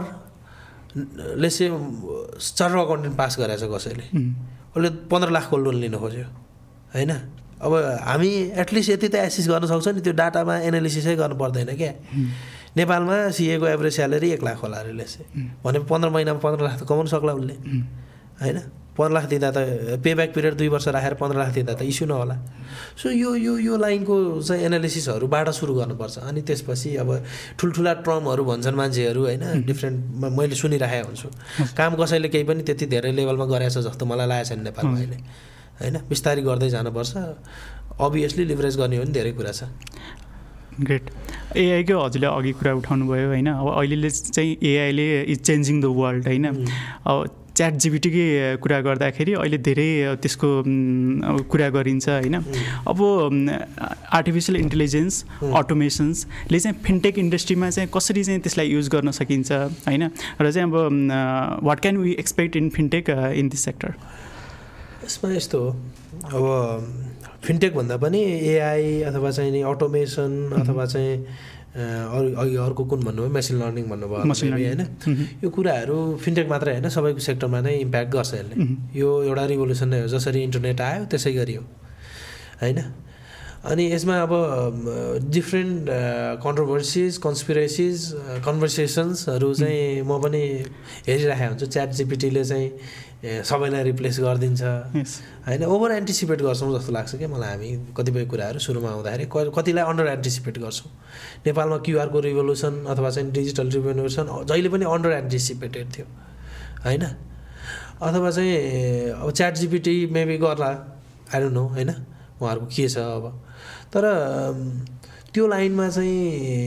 लेसे चार्टर अकाउन्टेन्ट पास गरेछ कसैले, उसले 15 लाखको लोन लिन खोज्यो होइन। अब हामी एटलिस्ट यति त एसिस गर्न सक्छौँ नि, त्यो डाटामा एनालिसिसै गर्नु पर्दैन क्या। नेपालमा सिएको एभरेज स्यालेरी 1 लाख होला अरे लेसे भने 15 महिनामा 15 लाख त कमाउनु सक्ला उसले होइन। 15 लाख दिँदा त पे ब्याक पिरियड 2 वर्ष राखेर 15 लाख दिँदा त इस्यु नहोला। सो यो लाइनको चाहिँ एनालिसिसहरूबाट सुरु गर्नुपर्छ। अनि त्यसपछि अब ठुल्ठुला टर्महरू भन्छन् मान्छेहरू होइन, डिफ्रेन्ट मैले सुनिरहेको हुन्छु। काम कसैले केही पनि त्यति धेरै लेभलमा गरेछ जस्तो मलाई लागेको छैन नेपालमा अहिले होइन। बिस्तारै गर्दै जानुपर्छ। अभियसली लिभरेज गर्ने हो नि धेरै कुरा छ। ग्रेट। एआईको हजुरले अघि कुरा उठाउनु भयो होइन। अब अहिले चाहिँ एआईले इज चेन्जिङ द वर्ल्ड होइन। अब च्याट जिपिटीकै कुरा गर्दाखेरि अहिले धेरै त्यसको कुरा गरिन्छ होइन। अब आर्टिफिसियल इन्टेलिजेन्स अटोमेसन्सले चाहिँ फिनटेक इन्डस्ट्रीमा चाहिँ कसरी चाहिँ त्यसलाई युज गर्न सकिन्छ होइन, र चाहिँ अब what can we expect in fintech in this sector? यसमा यस्तो हो, अब फिनटेक भन्दा पनि एआई अथवा चाहिँ नि अटोमेसन अथवा चाहिँ अघि अर्को कुन भन्नुभयो मेसिन लर्निङ भन्नुभयो होइन। यो कुराहरू फिनटेक मात्रै होइन, सबैको सेक्टरमा नै इम्प्याक्ट गर्छ यसले। यो एउटा रिभोल्युसन नै हो, जसरी इन्टरनेट आयो त्यसै गरी हो होइन। अनि यसमा अब डिफ्रेन्ट कन्ट्रोभर्सिज कन्भर्सेसन्सहरू चाहिँ म पनि हेरिरहेको हुन्छु। च्याट जिपिटीले चाहिँ सबैलाई रिप्लेस गरिदिन्छ होइन, ओभर एन्टिसिपेट गर्छौँ जस्तो लाग्छ क्या मलाई। हामी कतिपय कुराहरू सुरुमा आउँदाखेरि कतिलाई अन्डर एन्टिसिपेट गर्छौँ। नेपालमा क्युआरको रिभोल्युसन अथवा चाहिँ डिजिटल रिभोल्युसन जहिले पनि अन्डर एन्टिसिपेटेड थियो होइन। अथवा चाहिँ अब च्याट जिपिटी मेबी गर्ला, आई डोन्ट नो होइन, उहाँहरूको के छ अब। तर त्यो लाइनमा चाहिँ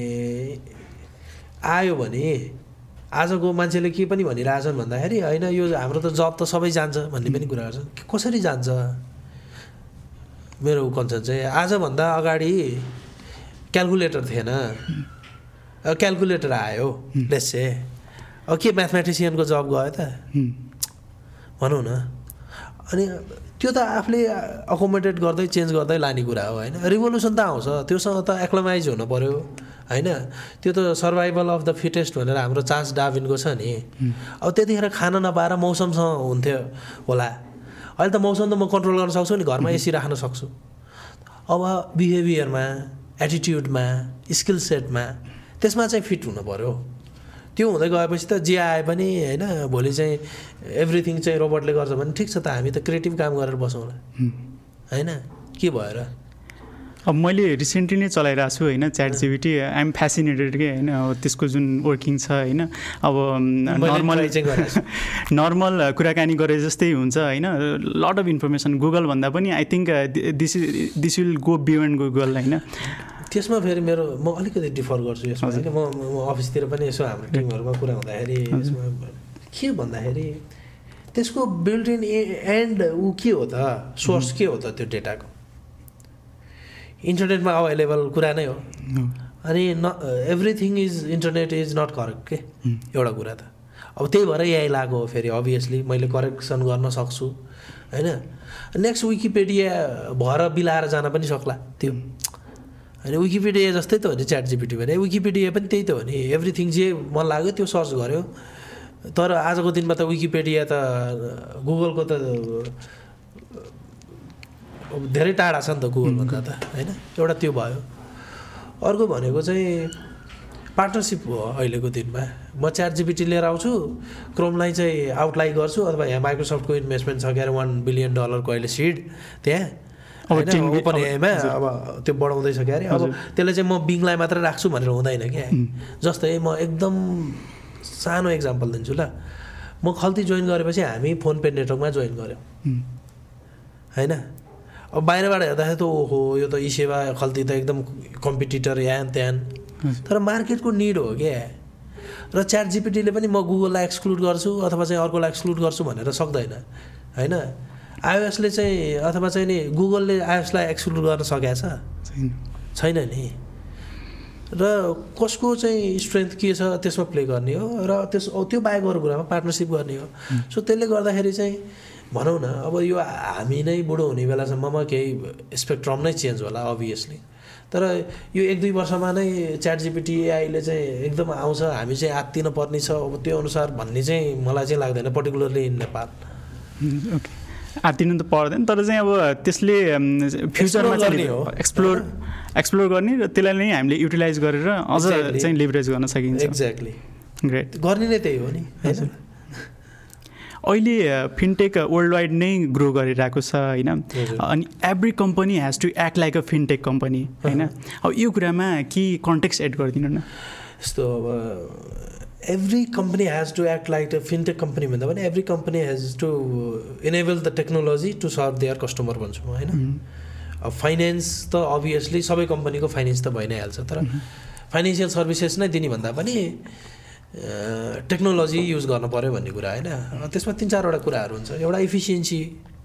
आयो भने आजको मान्छेले के पनि भनिरहेछन् भन्दाखेरि होइन यो हाम्रो त जब त सबै जान्छ भन्ने पनि कुरा गर्छन्। कसरी जान्छ मेरो कन्सर्न चाहिँ, आजभन्दा अगाडि क्यालकुलेटर थिएन, क्यालकुलेटर आयो लेट्स से, अब के म्याथमेटिसियनको जब गयो त भनौँ न। अनि त्यो त आफूले अकोमोडेट गर्दै चेन्ज गर्दै लाने कुरा हो होइन। रिभोल्युसन त आउँछ, त्योसँग त एक्लोमाइज हुनु पऱ्यो होइन। त्यो त सर्भाइभल अफ द फिटेस्ट भनेर हाम्रो चार्ल्स डार्विनको छ नि। अब त्यतिखेर खान नपाएर मौसमसँग हुन्थ्यो होला, अहिले त मौसम त म कन्ट्रोल गर्न सक्छु नि, घरमा एसी राख्न सक्छु। अब बिहेभियरमा, एटिट्युडमा, स्किल सेटमा त्यसमा चाहिँ फिट हुनु पऱ्यो। त्यो हुँदै गएपछि त जे आए पनि होइन, भोलि चाहिँ एभ्रिथिङ चाहिँ रोबोटले गर्छ भने ठिक छ त, हामी त क्रिएटिभ काम गरेर बसौँला होइन। के भएर अब मैले रिसेन्टली नै चलाइरहेको छु होइन च्याट जिपिटी। आइएम फ्यासिनेटेड के होइन, अब त्यसको जुन वर्किङ छ होइन। अब नर्मल कुराकानी गरे जस्तै हुन्छ होइन। लट अफ इन्फर्मेसन गुगल भन्दा पनि I think this will go beyond Google होइन। त्यसमा फेरि म अलिकति डिफर गर्छु यसमा होइन। म अफिसतिर पनि यसो हाम्रो टिमहरूमा कुरा हुँदाखेरि यसमा के भन्दाखेरि त्यसको बिल्ट इन एन्ड ऊ के हो त, सोर्स के हो त त्यो डेटाको, इन्टरनेटमा अभाइलेबल कुरा नै हो। अनि everything is internet is not correct के एउटा कुरा त। अब त्यही भएर एआई लागु हो फेरि, अभियसली मैले करेक्सन गर्न सक्छु होइन। नेक्स्ट विकिपेडिया भएर बिलाएर जान पनि सक्ला त्यो होइन। विकिपिडिया जस्तै त हो नि च्याट जिपिटी भने, विकिपिडिया पनि त्यही त हो नि। एभ्रिथिङ जे मन लाग्यो त्यो सर्च गर्यो। तर आजको दिनमा त विकिपिडिया त गुगलको त धेरै टाढा छ नि त गुगलभन्दा त होइन। एउटा त्यो भयो। अर्को भनेको चाहिँ पार्टनरसिप हो अहिलेको दिनमा। म च्याट जिपिटी लिएर आउँछु, क्रोमलाई चाहिँ आउटलाई गर्छु, अथवा यहाँ माइक्रोसफ्टको इन्भेस्टमेन्ट छ क्यारे $1 बिलियन अहिले सिड त्यहाँ ओपन एआईमा अब त्यो बढाउँदैछ क्यारे। अब त्यसले चाहिँ म बिङलाई मात्र राख्छु भनेर हुँदैन क्या। जस्तै म एकदम सानो एक्जाम्पल दिन्छु ल। म खल्ती जोइन गरेपछि हामी फोन पे नेटवर्कमा जोइन गऱ्यौँ होइन। अब बाहिरबाट हेर्दाखेरि त ओहो यो त इसेवा खल्ती त एकदम कम्पिटिटर यान त्यान, तर मार्केटको निड हो क्या। र च्याट जिपिटीले पनि म गुगललाई एक्सक्लुड गर्छु अथवा चाहिँ अर्कोलाई एक्सक्लुड गर्छु भनेर सक्दैन होइन। आइओएसले चाहिँ अथवा चाहिँ नि गुगलले आइओएसलाई एक्सक्लुड गर्न सकेको छैन नि। र कसको चाहिँ स्ट्रेन्थ के छ त्यसमा प्ले गर्ने हो र त्यो बाहेक अरू कुरामा पार्टनरसिप गर्ने हो। सो त्यसले गर्दाखेरि चाहिँ भनौँ न अब यो हामी नै बुढो हुने बेलासम्ममा केही स्पेक्ट्रम नै चेन्ज होला अभियसली, तर यो 1-2 वर्षमा नै च्याटजिपिटी एआईले चाहिँ एकदम आउँछ, हामी चाहिँ आत्तिन पर्ने छ अब त्यो अनुसार भन्ने चाहिँ मलाई चाहिँ लाग्दैन, पर्टिकुलरली इन नेपाल। ओके, आत्तिनु त पर्दैन, तर चाहिँ अब त्यसले फ्युचरमा चाहिँ एक्सप्लोर गर्ने र त्यसलाई नै हामीले युटिलाइज गरेर अझ चाहिँ लिभरेज गर्न सकिन्छ। एक्ज्याक्टली, ग्रेट, गर्ने नै त्यही हो नि हैन। अहिले फिनटेक वर्ल्ड वाइड नै ग्रो गरिरहेको छ होइन, अनि every company has to act like a fintech company होइन। अब यो कुरामा के कन्टेक्स्ट एड गरिदिनु न। यस्तो अब every company has to act like a fintech company भन्दा पनि every company has to enable the technology to serve their customer भन्छु म होइन। अब फाइनेन्स त अभियसली सबै कम्पनीको फाइनेन्स त भइ नै हाल्छ, तर फाइनेन्सियल सर्भिसेस नै दिने भन्दा पनि टेक्नोलोजी युज गर्नु पऱ्यो भन्ने कुरा होइन। त्यसमा 3-4वटा कुराहरू हुन्छ। एउटा इफिसियन्सी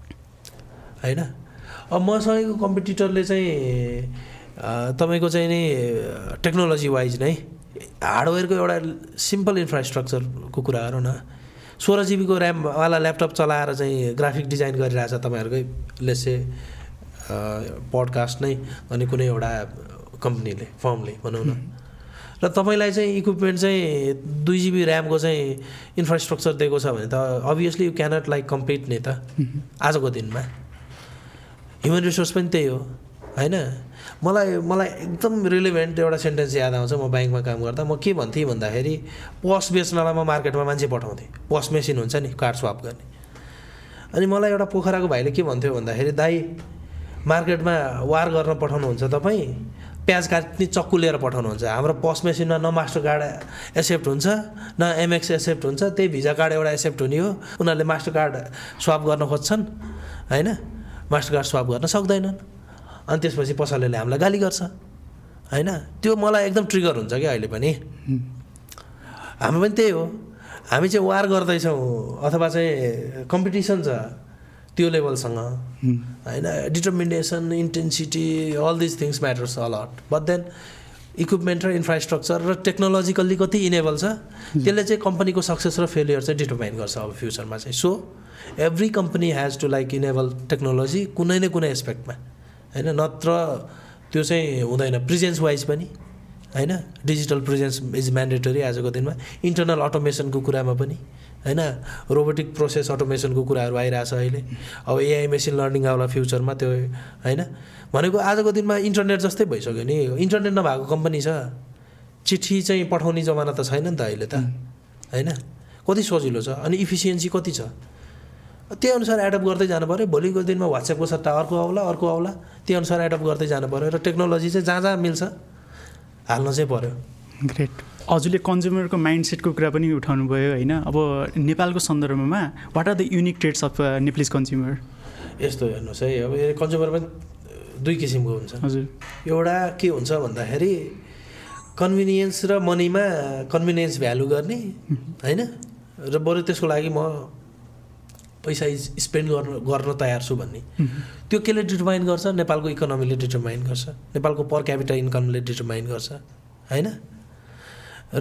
होइन, अब मसँगको कम्पिटिटरले चाहिँ तपाईँको चाहिँ नि टेक्नोलोजी वाइज नै हार्डवेयरको एउटा सिम्पल इन्फ्रास्ट्रक्चरको कुरा गरौँ न, 16 GB को ऱ्यामवाला ल्यापटप चलाएर चाहिँ ग्राफिक डिजाइन गरिरहेछ तपाईँहरूकै लेसे पडकास्ट नै अनि कुनै एउटा कम्पनीले फर्मले भनौँ न, र तपाईँलाई चाहिँ इक्विपमेन्ट चाहिँ 2 GB ऱ्यामको चाहिँ इन्फ्रास्ट्रक्चर दिएको छ भने त obviously you cannot like compete नि त आजको दिनमा। ह्युमन रिसोर्स पनि त्यही हो होइन। मलाई एकदम रिलेभेन्ट एउटा सेन्टेन्स याद आउँछ, म ब्याङ्कमा काम गर्दा म के भन्थेँ भन्दाखेरि पस बेच्नलाई म मार्केटमा मान्छे पठाउँथेँ, पस मेसिन हुन्छ नि कार्ड स्वाप गर्ने। अनि मलाई एउटा पोखराको भाइले के भन्थ्यो भन्दाखेरि दाइ मार्केटमा वार गर्न पठाउनुहुन्छ तपाईँ, प्याज काट्ने चक्कु लिएर पठाउनुहुन्छ, हाम्रो पस मेसिनमा न मास्टर कार्ड एक्सेप्ट हुन्छ न एमएक्स एक्सेप्ट हुन्छ, त्यही भिजा कार्ड एउटा एक्सेप्ट हुने हो, उनीहरूले मास्टर कार्ड स्वाप गर्न खोज्छन् होइन, मास्टर कार्ड स्वाप गर्न सक्दैनन्, अनि त्यसपछि पसलले हामीलाई गाली गर्छ होइन। त्यो मलाई एकदम ट्रिगर हुन्छ क्या अहिले पनि। हामी पनि त्यही हो, हामी चाहिँ वार गर्दैछौँ अथवा चाहिँ कम्पिटिसन छ त्यो लेभलसँग होइन। Determination, intensity, all this things matters a lot, but then equipment र इन्फ्रास्ट्रक्चर र टेक्नोलोजिकल्ली कति इनेबल छ त्यसले चाहिँ कम्पनीको सक्सेस र फेलियर चाहिँ डिटर्माइन गर्छ अब फ्युचरमा चाहिँ। So every company has to like enable technology कुनै न कुनै एस्पेक्टमा होइन, नत्र त्यो चाहिँ हुँदैन। प्रेजेन्स वाइज पनि होइन, डिजिटल प्रेजेन्स इज म्यान्डेटरी आजको दिनमा। इन्टरनल अटोमेसनको कुरामा पनि होइन, रोबोटिक प्रोसेस अटोमेसनको कुराहरू आइरहेछ अहिले। अब एआई मेसिन लर्निङ आउला फ्युचरमा त्यो होइन। भनेको आजको दिनमा इन्टरनेट जस्तै भइसक्यो नि, इन्टरनेट नभएको कम्पनी छ, चिठी चाहिँ पठाउने जमाना त छैन नि त अहिले त होइन। कति सजिलो छ अनि इफिसियन्सी कति छ, त्यही अनुसार एडप्ट गर्दै जानु पऱ्यो। भोलिको दिनमा वाट्सएपको सट्टा अर्को आउला त्यही अनुसार एडप्ट गर्दै जानु पऱ्यो र टेक्नोलोजी चाहिँ जहाँ मिल्छ हाल्न चाहिँ पऱ्यो। ग्रेट, हजुरले कन्ज्युमरको माइन्डसेटको कुरा पनि उठाउनु भयो होइन। अब नेपालको सन्दर्भमा what are the unique traits of Nepalese consumer? यस्तो हेर्नुहोस् है, अब कन्ज्युमर पनि 2 किसिमको हुन्छ हजुर। एउटा के हुन्छ भन्दाखेरि कन्भिनियन्स र मनीमा कन्भिनियन्स भ्यालु गर्ने होइन, र बरु त्यसको लागि म पैसा स्पेन्ड गर्न तयार छु भन्ने। त्यो केले डिटर्माइन गर्छ? नेपालको इकोनोमीले डिटर्माइन गर्छ, नेपालको पर क्यापिटा इन्कमले डिटर्माइन गर्छ होइन। र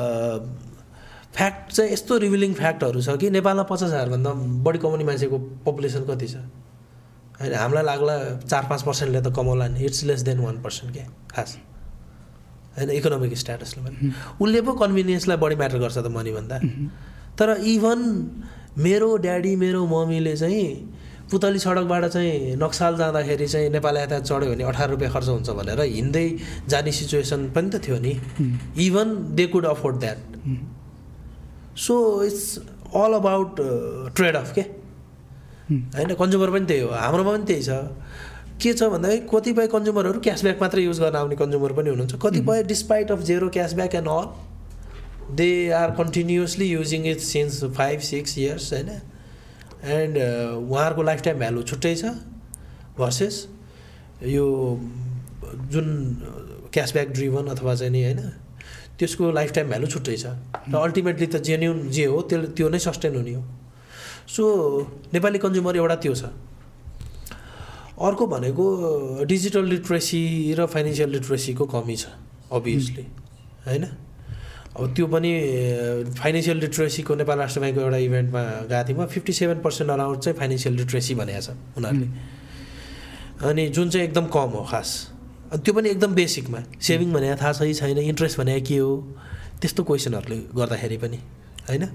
फ्याक्ट चाहिँ यस्तो रिभिलिङ फ्याक्टहरू छ कि नेपालमा 50,000 भन्दा बढी कमाउने मान्छेको पपुलेसन कति छ होइन। हामीलाई लाग्ला 4-5%ले त कमाउला नि, इट्स लेस देन 1% क्या खास होइन इकोनोमिक स्ट्याटसले पनि। उसले पो कन्भिनियन्सलाई बढी म्याटर गर्छ त मनीभन्दा। तर इभन मेरो ड्याडी मेरो मम्मीले चाहिँ पुतली सडकबाट चाहिँ नक्साल जाँदाखेरि चाहिँ नेपाल यातायात चढ्यो भने 18 रुपियाँ खर्च हुन्छ भनेर हिँड्दै जाने सिचुएसन पनि त थियो नि। Even they could afford that. So it's all about trade off के होइन। कन्ज्युमर पनि त्यही हो, हाम्रोमा पनि त्यही छ। के छ भन्दाखेरि कतिपय कन्ज्युमरहरू क्यासब्याक मात्रै युज गर्न आउने कन्ज्युमर पनि हुनुहुन्छ, कतिपय despite of zero cashback and all they are continuously using it since 5-6 years होइन। एन्ड उहाँहरूको लाइफ टाइम भ्यालु छुट्टै छ भर्सेस यो जुन क्यासब्याक ड्रिभन अथवा चाहिँ नि होइन त्यसको लाइफ टाइम भ्यालु छुट्टै छ र अल्टिमेटली त जेन्युन जे हो त्यो नै सस्टेन हुने हो। सो नेपाली कन्ज्युमर एउटा त्यो छ। अर्को भनेको डिजिटल लिट्रेसी र फाइनेन्सियल लिट्रेसीको कमी छ अभियसली होइन। अब त्यो पनि फाइनेन्सियल लिट्रेसीको नेपाल राष्ट्र ब्याङ्कको एउटा इभेन्टमा गएको थिएँ म, 57% अराउन्ड चाहिँ फाइनेन्सियल लिट्रेसी भनेको छ उनीहरूले, अनि जुन चाहिँ एकदम कम हो खास। अनि त्यो पनि एकदम बेसिकमा, सेभिङ भनेको थाहा छ कि छैन, इन्ट्रेस्ट भनेको के हो, त्यस्तो क्वेसनहरूले गर्दाखेरि पनि होइन।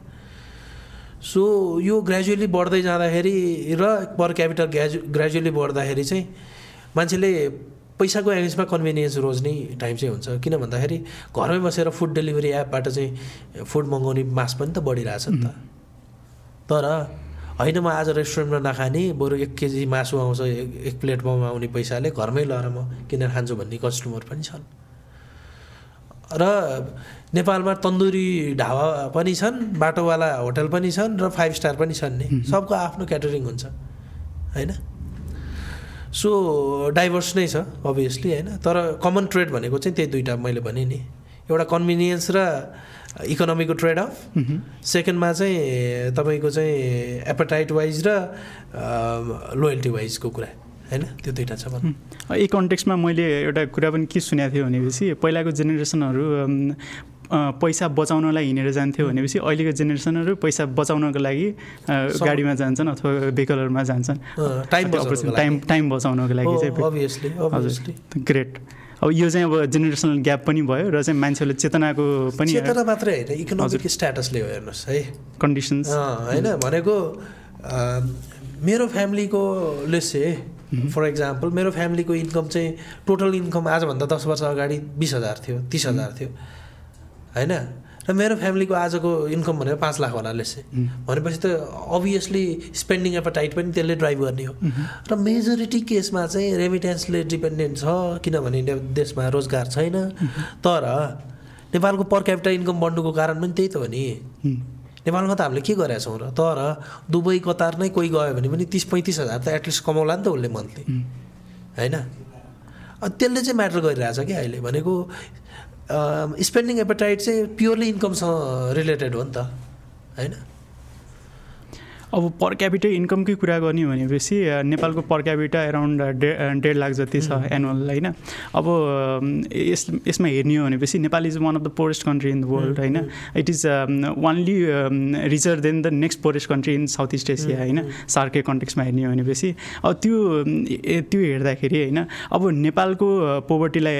सो यो ग्रेजुअली बढ्दै जाँदाखेरि र पर क्यापिटल ग्रेजुअली बढ्दाखेरि चाहिँ मान्छेले पैसाको एगेन्स्टमा कन्भिनियन्स रोज्ने टाइम चाहिँ हुन्छ। किन भन्दाखेरि घरमै बसेर फुड डेलिभरी एपबाट चाहिँ फुड मगाउने मास पनि त बढिरहेछ नि त। तर होइन म आज रेस्टुरेन्टमा नखाने, बरु 1 केजी मासु आउँछ 1 प्लेट मोमो आउने पैसाले घरमै लगाएर म किनेर खान्छु भन्ने कस्टमर पनि छन्। र नेपालमा तन्दुरी ढाबा पनि छन्, बाटोवाला होटल पनि छन् र 5 स्टार पनि छन् नि, सबको आफ्नो क्याटरिङ हुन्छ होइन। सो डाइभर्स नै छ अभियसली होइन। तर कमन ट्रेड भनेको चाहिँ त्यही दुईवटा मैले भने नि, एउटा कन्भिनियन्स र इकोनोमीको ट्रेड अफ, सेकेन्डमा चाहिँ तपाईँको चाहिँ एपेटाइट वाइज र लोयल्टी वाइजको कुरा होइन, त्यो दुईवटा छ भनौँ। यही कन्टेक्स्टमा मैले एउटा कुरा पनि के सुनेको थियो भनेपछि पहिलाको जेनेरेसनहरू पैसा बचाउनलाई हिँडेर जान्थ्यो भनेपछि अहिलेको जेनेरेसनहरू पैसा बचाउनको लागि गाडीमा जान्छन् अथवा भेहिकलहरूमा जान्छन्, टाइम बचाउनको लागि चाहिँ। Obviously great. अब यो चाहिँ अब जेनेरेसनल ग्याप पनि भयो र चाहिँ मान्छेहरूले चेतनाको पनि, चेतना मात्रै होइन इकोनोमिक स्ट्याटसले हो हेर्नुहोस् है, कन्डिसन्स होइन। भनेको मेरो फ्यामिलीको लेसे फर इक्जाम्पल मेरो फ्यामिलीको इन्कम चाहिँ टोटल इन्कम आजभन्दा 10 वर्ष अगाडि 20,000 थियो, 30,000 थियो होइन। र मेरो फ्यामिलीको आजको इन्कम भनेको 5 लाख होला लेसे भनेपछि त अभियसली स्पेन्डिङ एपेटाइट पनि त्यसले ड्राइभ गर्ने हो। र मेजोरिटी केसमा चाहिँ रेमिटेन्सले डिपेन्डेन्ट छ, किनभने देशमा रोजगार छैन। तर नेपालको पर क्यापिटल इन्कम बढ्नुको कारण पनि त्यही त हो नि। नेपालमा त हामीले के गरेका छौँ र, तर दुबई कतार नै कोही गयो भने पनि 30-35 हजार त एटलिस्ट कमाउला नि त उसले मन्थली होइन। त्यसले चाहिँ म्याटर गरिरहेछ कि अहिले भनेको स्पेन्डिङ एपेटाइट चाहिँ प्योरली इन्कमसँग रिलेटेड हो नि त होइन। अब पर क्यापिटल इन्कमकै कुरा गर्ने भनेपछि नेपालको पर क्यापिटल अराउन्ड 1.5 लाख जति छ एनुअल होइन। अब यसमा हेर्ने हो भनेपछि Nepal is one of the poorest country in the world होइन। It is only richer than the next poorest country in South East Asia होइन, सार्कको कन्टेक्स्टमा हेर्ने हो भनेपछि। अब त्यो हेर्दाखेरि होइन अब नेपालको पोभर्टीलाई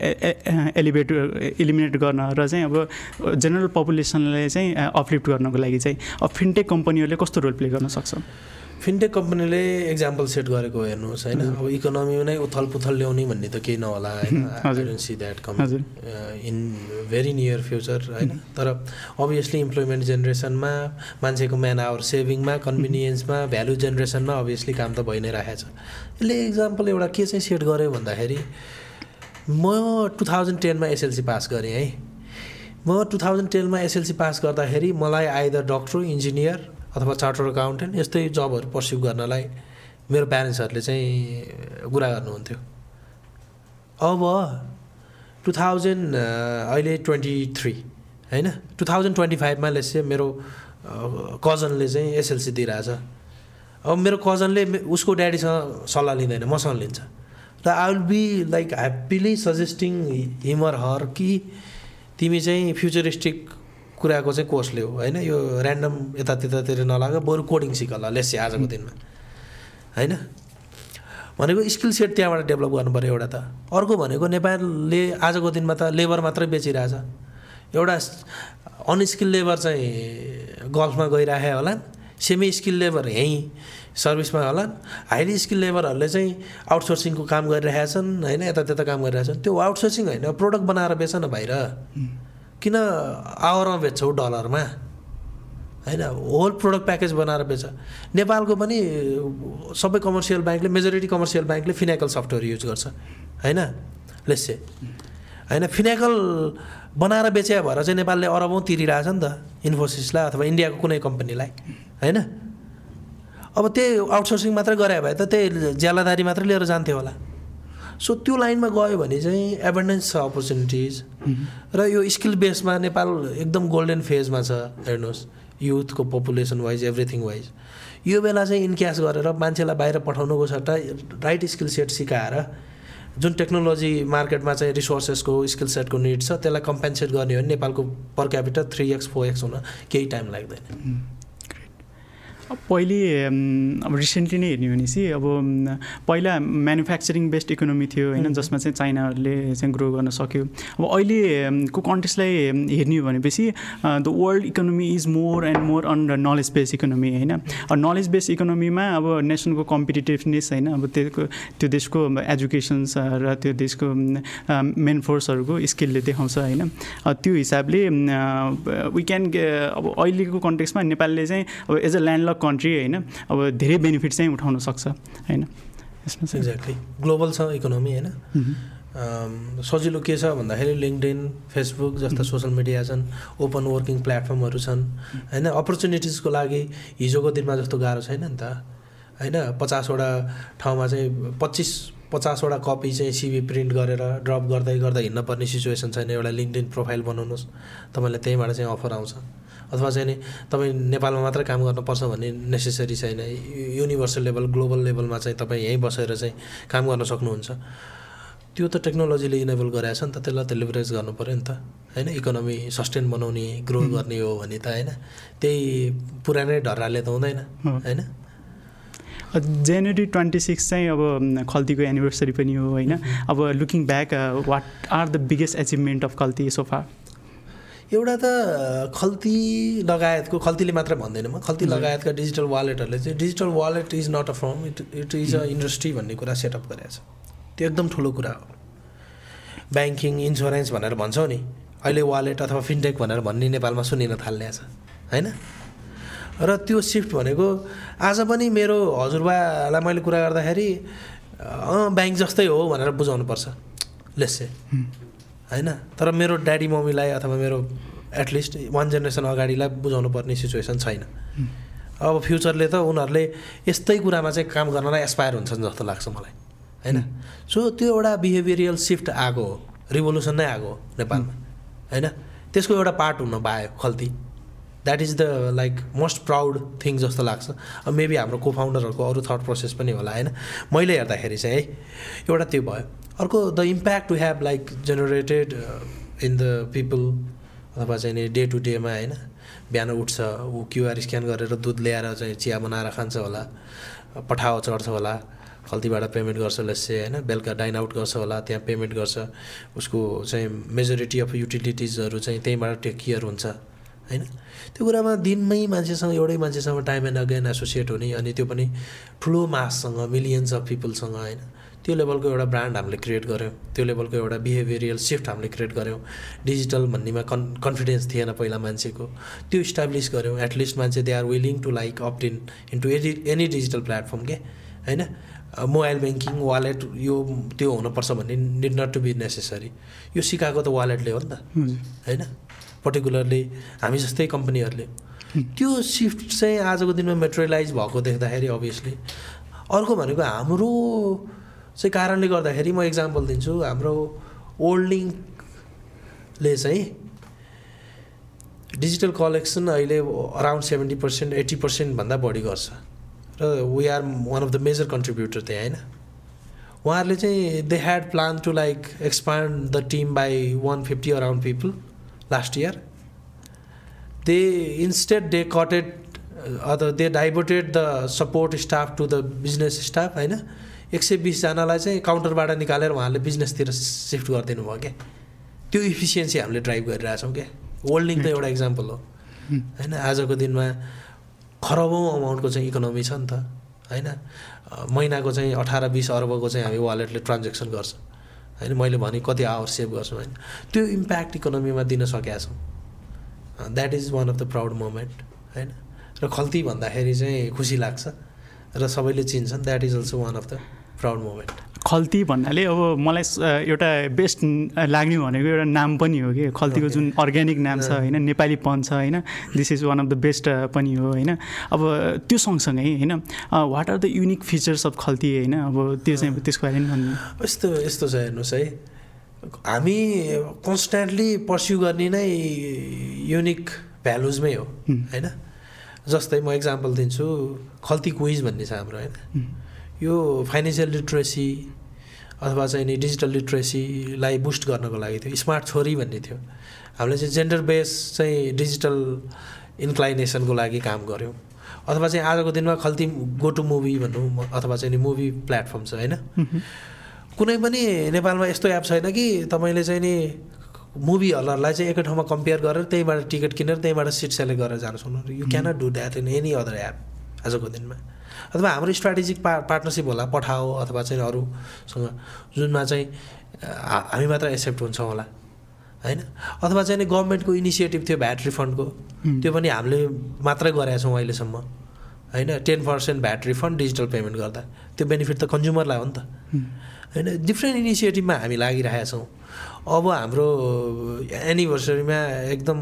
इलिमिनेट गर्न र चाहिँ अब जेनरल पपुलेसनलाई चाहिँ अपलिफ्ट गर्नको लागि चाहिँ अब फिनटेक कम्पनीहरूले कस्तो रोल प्ले गर्न सक्छ? फिनटेक कम्पनीले एक्जाम्पल सेट गरेको हेर्नुहोस् होइन। अब इकोनोमी नै उथल पुथल ल्याउने भन्ने त केही नहोला होइन, I don't see that come in very near future होइन। तर अभियसली इम्प्लोइमेन्ट जेनेरेसनमा, मान्छेको म्यान आवर सेभिङमा, कन्भिनियन्समा, भ्यालु जेनेरेसनमा अभियसली काम त भइ नै राखेको छ। यसले एक्जाम्पल एउटा के चाहिँ सेट गर्यो भन्दाखेरि म 2010 मा एसएलसी पास गरेँ है। म 2010 मा एसएलसी पास गर्दाखेरि मलाई आइदर डक्टर, इन्जिनियर अथवा चार्टर अकाउन्टेन्ट यस्तै जबहरू पर्स्यु गर्नलाई मेरो प्यारेन्ट्सहरूले चाहिँ कुरा गर्नुहुन्थ्यो। अब 2000 अहिले 23 होइन, 2025 मा लेट्स से मेरो कजनले चाहिँ एसएलसी दिइरहेछ। अब मेरो कजनले उसको ड्याडीसँग सल्लाह लिँदैन, मसँग लिन्छ। र I will be like happily suggesting him or her कि तिमी चाहिँ फ्युचरिस्टिक कुराको चाहिँ कोर्स लिऊ होइन, यो ऱ्यान्डम यतातिर नलाग, बरु कोडिङ सिक होला लेट्स से आजको दिनमा होइन। भनेको स्किल सेट त्यहाँबाट डेभलप गर्नु पऱ्यो एउटा त। अर्को भनेको नेपालले आजको दिनमा त लेबर मात्रै बेचिरहेछ। एउटा अनस्किल लेबर चाहिँ गल्फमा गइराखे होला, सेमी स्किल लेबर यहीँ सर्भिसमा होला, हाइली स्किल लेबरहरूले चाहिँ आउटसोर्सिङको काम गरिरहेका छन् होइन, यतात्यता काम गरिरहेका छन्। त्यो आउटसोर्सिङ होइन, प्रोडक्ट बनाएर बेच न बाहिर, किन आवरमा बेच्छौ डलरमा होइन, होल प्रोडक्ट प्याकेज बनाएर बेच। नेपालको पनि सबै कमर्सियल ब्याङ्कले, मेजोरिटी कमर्सियल ब्याङ्कले फिनाकल सफ्टवेयर युज गर्छ होइन लेट्स से होइन। फिनाकल बनाएर बेचे भएर चाहिँ नेपालले अरबौँ तिरिरहेछ नि त इन्फोसिसलाई अथवा इन्डियाको कुनै कम्पनीलाई होइन। अब त्यही आउटसोर्सिङ मात्रै गरे भए त त्यही ज्यालादारी मात्रै लिएर जान्थ्यो होला। सो त्यो लाइनमा गयो भने चाहिँ एबन्डेन्स छ अपर्च्युनिटिज। र यो स्किल बेसमा नेपाल एकदम गोल्डन फेजमा छ हेर्नुहोस्, युथको पपुलेसन वाइज एभ्रिथिङ वाइज। यो बेला चाहिँ इन्क्यास गरेर मान्छेलाई बाहिर पठाउनुको सट्टा राइट स्किल सेट सिकाएर जुन टेक्नोलोजी मार्केटमा चाहिँ रिसोर्सेसको स्किल सेटको निड छ त्यसलाई कम्पेन्सेट गर्ने हो भने नेपालको पर क्यापिटल 3x 4x हुन केही टाइम लाग्दैन। पहिले अब रिसेन्टली नै हेर्ने भनेपछि अब पहिला म्यानुफ्याक्चरिङ बेस्ड इकोनोमी थियो होइन, जसमा चाहिँ चाइनाहरूले चाहिँ ग्रो गर्न सक्यो। अब अहिलेको कन्टेक्स्टलाई हेर्ने हो भनेपछि the world economy is more and more on the knowledge based economy होइन। नलेज बेस्ड इकोनोमीमा अब नेसनको कम्पिटिटिभनेस होइन, अब त्यो देशको एजुकेसन्स र त्यो देशको मेन फोर्सहरूको स्किलले देखाउँछ होइन। त्यो हिसाबले वी क्यान अब अहिलेको कन्टेक्स्टमा नेपालले चाहिँ अब एज अ ल्यान्डलक कन्ट्री होइन अब धेरै बेनिफिट चाहिँ उठाउन सक्छ होइन यसमा चाहिँ। एक्ज्याक्टली ग्लोबल छ इकोनोमी होइन। सजिलो के छ भन्दाखेरि लिङ्कडिन फेसबुक जस्ता सोसल मिडिया छन्, ओपन वर्किङ प्लेटफर्महरू छन् होइन। अपर्च्युनिटिजको लागि हिजोको दिनमा जस्तो गाह्रो छैन नि त होइन। 50वटा ठाउँमा चाहिँ 50वटा कपी चाहिँ सिभी प्रिन्ट गरेर ड्रप गर्दै गर्दै हिँड्न पर्ने सिचुएसन छैन। एउटा लिङ्कडिन प्रोफाइल बनाउनुहोस्, तपाईँलाई त्यहीँबाट चाहिँ अफर आउँछ। अथवा चाहिँ नि तपाईँ नेपालमा मात्रै काम गर्नुपर्छ भन्ने नेसेसरी छैन। युनिभर्सल लेभल ग्लोबल लेभलमा चाहिँ तपाईँ यहीँ बसेर चाहिँ काम गर्न सक्नुहुन्छ। त्यो त टेक्नोलोजीले इनेबल गराएको छ नि त, त्यसलाई त लिभरेज गर्नु पऱ्यो नि त होइन। इकोनोमी सस्टेन बनाउने ग्रो गर्ने हो भने त होइन, त्यही पुरानै ढर्राले त हुँदैन होइन। जनवरी 26 चाहिँ अब खल्तीको एनिभर्सरी पनि हो होइन। अब looking back what are the biggest achievement of Khalti so far? एउटा त खल्तीले मात्र भन्दैन म, खल्ती लगायतका डिजिटल वालेटहरूले चाहिँ digital wallet is not a firm, it is a industry भन्ने कुरा सेटअप गरेको छ। त्यो एकदम ठुलो कुरा हो। ब्याङ्किङ इन्सुरेन्स भनेर भन्छौँ नि, अहिले वालेट अथवा फिनटेक भनेर भन्ने नेपालमा सुनिन थालिएको छ होइन। र त्यो सिफ्ट भनेको आज पनि मेरो हजुरबालाई मैले कुरा गर्दाखेरि ब्याङ्क जस्तै हो भनेर बुझाउनुपर्छ लेट्स से होइन। तर मेरो ड्याडी मम्मीलाई अथवा मेरो एटलिस्ट 1 जेनेरेसन अगाडिलाई बुझाउनु पर्ने सिचुएसन छैन। अब फ्युचरले त उनीहरूले यस्तै कुरामा चाहिँ काम गर्नलाई एस्पायर हुन्छन् जस्तो लाग्छ मलाई होइन। सो त्यो एउटा बिहेभियरल सिफ्ट आएको हो, रिभोल्युसन नै आएको हो नेपालमा होइन। त्यसको एउटा पार्ट हुन पायो Khalti. That is the like most proud thing जस्तो लाग्छ। अब मेबी हाम्रो को फाउन्डरहरूको अरू थट प्रोसेस पनि होला होइन। मैले हेर्दाखेरि चाहिँ है एउटा त्यो भयो। अर्को the impact we have like generated in the people अथवा चाहिँ नि डे टु डेमा होइन। बिहान उठ्छ, ऊ क्युआर स्क्यान गरेर दुध ल्याएर चाहिँ चिया बनाएर खान्छ होला, पठाओ चढ्छ होला, खल्तीबाट पेमेन्ट गर्छ लेट्से होइन, बेलुका डाइन आउट गर्छ होला, त्यहाँ पेमेन्ट गर्छ। उसको चाहिँ मेजोरिटी अफ युटिलिटिजहरू चाहिँ त्यहीँबाट टेक केयर हुन्छ होइन। त्यो कुरामा दिनमै मान्छेसँग एउटै मान्छेसँग टाइम एन्ड अगेन एसोसिएट हुने, अनि त्यो पनि ठुलो माससँग मिलियन्स अफ पिपलसँग होइन। त्यो लेभलको एउटा ब्रान्ड हामीले क्रिएट गऱ्यौँ, त्यो लेभलको एउटा बिहेभियरल सिफ्ट हामीले क्रिएट गऱ्यौँ। डिजिटल भन्नेमा कन्फिडेन्स थिएन पहिला मान्छेको, त्यो इस्टाब्लिस गऱ्यौँ। एटलिस्ट मान्छे they are willing to like opt in into any digital platform के होइन। मोबाइल ब्याङ्किङ वालेट यो त्यो हुनुपर्छ भन्ने need not to be necessary. यो सिकाएको त वालेटले हो नि त होइन, पर्टिकुलरली हामी जस्तै कम्पनीहरूले। त्यो सिफ्ट चाहिँ आजको दिनमा मेटेरियलाइज भएको देख्दाखेरि अभियसली। अर्को भनेको हाम्रो चाहिँ कारणले गर्दाखेरि म इक्जाम्पल दिन्छु। हाम्रो ओल्ड लिङ्कले चाहिँ डिजिटल कलेक्सन अहिले अराउन्ड 70% 80% भन्दा बढी गर्छ र we are one of the major contributor त्यहाँ होइन। उहाँहरूले चाहिँ they had plan to like expand the team by 150 around people last year. They instead they cutted other they diverted the support staff to the business staff होइन। 120 जनालाई चाहिँ काउन्टरबाट निकालेर उहाँहरूले बिजनेसतिर सिफ्ट गरिदिनु भयो क्या। त्यो इफिसियन्सी हामीले ड्राइभ गरिरहेछौँ क्या। वर्ल्ड लिङ्क त एउटा इक्जाम्पल हो होइन। आजको दिनमा खरबौँ अमाउन्टको चाहिँ इकोनोमी छ नि त होइन। महिनाको चाहिँ 18-20 अर्बको चाहिँ हामी वालेटले ट्रान्जेक्सन गर्छ होइन। मैले भने कति आवर सेभ गर्छौँ होइन। त्यो इम्प्याक्ट इकोनोमीमा दिन सकेका छौँ। That is one of the proud moment होइन। र खल्ती भन्दाखेरि चाहिँ खुसी लाग्छ र सबैले चिन्छन्। That is also one of the proud moment. Khalti भन्नाले अब मलाई एउटा बेस्ट लाग्ने भनेको एउटा नाम पनि हो कि खल्तीको जुन अर्ग्यानिक नाम छ होइन, नेपालीपन छ होइन। This is one of the best पनि हो होइन। अब त्यो सँगसँगै होइन what are the unique features of Khalti होइन, अब त्यो चाहिँ त्यसको बारेमा भन्नु। यस्तो छ हेर्नुहोस् है, हामी कन्सट्यान्टली पर्स्यु गर्ने नै युनिक भ्यालुजमै हो होइन। जस्तै म इक्जाम्पल दिन्छु, खल्ती क्विज भन्ने छ हाम्रो होइन। यो फाइनेन्सियल लिट्रेसी अथवा चाहिँ नि डिजिटल लिट्रेसीलाई बुस्ट गर्नको लागि थियो स्मार्ट छोरी भन्ने थियो हामीले चाहिँ जेन्डर बेस चाहिँ डिजिटल इन्क्लाइनेसनको लागि काम गऱ्यौँ अथवा चाहिँ आजको दिनमा खल्ती गो टु मुभी भनौँ अथवा चाहिँ नि मुभी प्लेटफर्म छ होइन कुनै पनि नेपालमा यस्तो एप छैन कि तपाईँले चाहिँ नि मुभी हलहरूलाई चाहिँ एकै ठाउँमा कम्पेयर गरेर त्यहीँबाट टिकट किनेर त्यहीँबाट सिट सेलेक्ट गरेर जान सक्नु you cannot do that in any other app आजको दिनमा अथवा हाम्रो स्ट्राटेजिक पार्टनरसिप होला पठाओ अथवा चाहिँ अरूसँग जुनमा चाहिँ हामी मात्र एक्सेप्ट हुन्छौँ होला होइन अथवा चाहिँ नि गभर्मेन्टको इनिसिएटिभ थियो भ्याट रिफन्डको त्यो पनि हामीले मात्रै गरेका छौँ अहिलेसम्म होइन 10% भ्याट रिफन्ड डिजिटल पेमेन्ट गर्दा त्यो बेनिफिट त कन्ज्युमरलाई हो नि त होइन डिफ्रेन्ट इनिसिएटिभमा हामी लागिरहेका छौँ अब हाम्रो एनिभर्सरीमा एकदम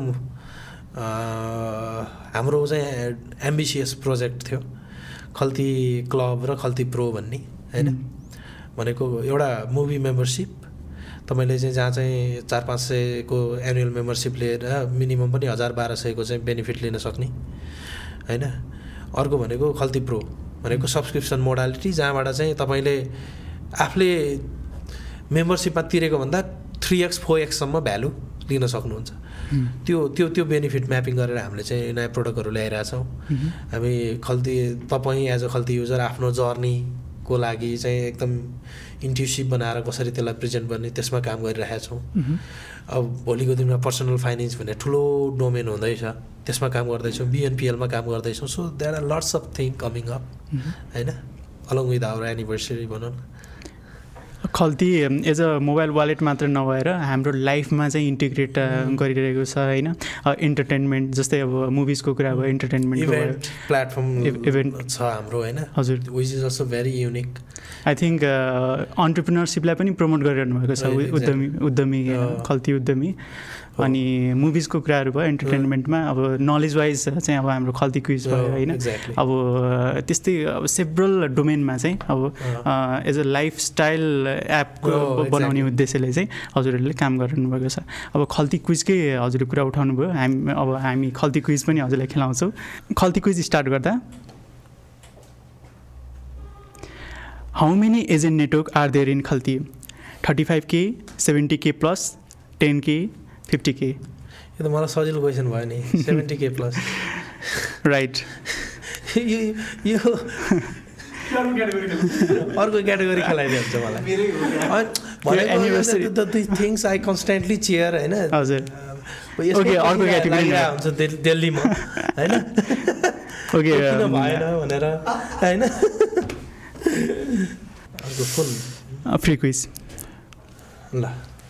हाम्रो चाहिँ एम्बिसियस प्रोजेक्ट थियो खल्ती क्लब र खल्ती प्रो भन्ने होइन भनेको एउटा मुभी मेम्बरसिप तपाईँले चाहिँ जहाँ चाहिँ 400-500 को एनुअल मेम्बरसिप लिएर मिनिमम पनि 1000-1200 को चाहिँ बेनिफिट लिन सक्ने होइन अर्को भनेको खल्ती प्रो भनेको सब्सक्रिप्सन मोडालिटी जहाँबाट चाहिँ तपाईँले आफूले मेम्बरसिपमा तिरेको भन्दा 3x 4x सम्म भ्यालु लिन सक्नुहुन्छ त्यो बेनिफिट म्यापिङ गरेर हामीले चाहिँ नयाँ प्रोडक्टहरू ल्याइरहेछौँ हामी खल्ती तपाईँ एज अ खल्ती युजर आफ्नो जर्नीको लागि चाहिँ एकदम इन्ट्युसिभ बनाएर कसरी त्यसलाई प्रेजेन्ट गर्ने त्यसमा काम गरिरहेका छौँ अब भोलिको दिनमा पर्सनल फाइनेन्स भन्ने ठुलो डोमेन हुँदैछ त्यसमा काम गर्दैछौँ बिएनपिएलमा काम गर्दैछौँ so there are lots of thing coming up होइन अलङ विथ आवर एनिभर्सरी भनौँ न Khalti as a mobile wallet मात्र नभएर हाम्रो लाइफमा चाहिँ इन्टिग्रेट गरिरहेको छ होइन इन्टरटेनमेन्ट जस्तै अब मुभिजको कुरा भयो इन्टरटेनमेन्ट प्लेटफर्म इभेन्ट छ हाम्रो होइन हजुर which is also very unique I think अन्टरप्रिनरसिपलाई पनि प्रमोट गरिरहनु भएको छ उद्यमी खल्ती उद्यमी अनि मुभिजको कुराहरू भयो इन्टरटेनमेन्टमा अब नलेज वाइज चाहिँ अब हाम्रो खल्ती क्विज भयो होइन अब त्यस्तै अब सेभरल डोमेनमा चाहिँ अब एज अ लाइफस्टाइल एप बनाउने उद्देश्यले चाहिँ हजुरहरूले काम गरिरहनु भएको छ अब खल्ती क्विजकै हजुरले कुरा उठाउनु भयो हामी खल्ती क्विज पनि हजुरलाई खेलाउँछौँ खल्ती क्विज स्टार्ट गर्दा how many agent network are there in Khalti 35K 70K plus 10K 50K यो त मलाई सजिलो क्वेसन भयो नि 70K प्लस राइट यो अर्को क्याटेगोरी खेलाइदिन्छ मलाई anniversary the things I constantly share होइन हजुर ओके अर्को क्याटेगोरी हुन्छ दिल्लीमा होइन ओके भएन भनेर होइन अर्को फुल फ्री क्विज ल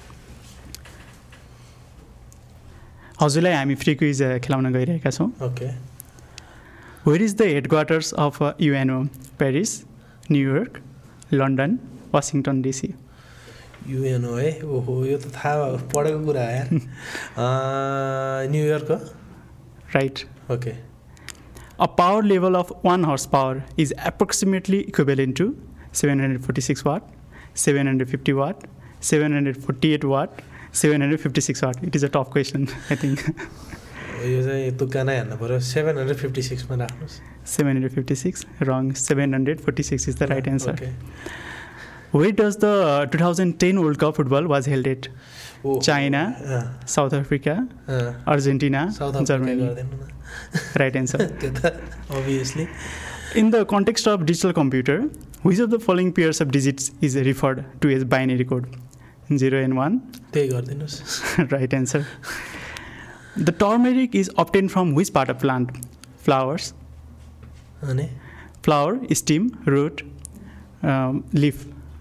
हजुरलाई हामी फ्री क्विज खेलाउन गइरहेका छौँ okay where is the headquarters of UNO Paris New York London Washington DC UNO है ओहो यो त थाहा पढेको कुरा यार New York right okay a power level of 1 horsepower is approximately equivalent to 746 watt 750 watt 748 watt 756 watt it is a tough question I think यो चाहिँ तुक्का नै हान्नु पर्यो 756 मा राख्नुस् 756 wrong 746 is the right answer okay where does the 2010 World Cup football was held at China South Africa Argentina Germany right answer obviously in the context of digital computer which of the following pairs of digits is referred to as binary code 0 and 1 त्यही गर्दिनुस् right answer the turmeric is obtained from which part of plant flowers अनि flower stem root leaf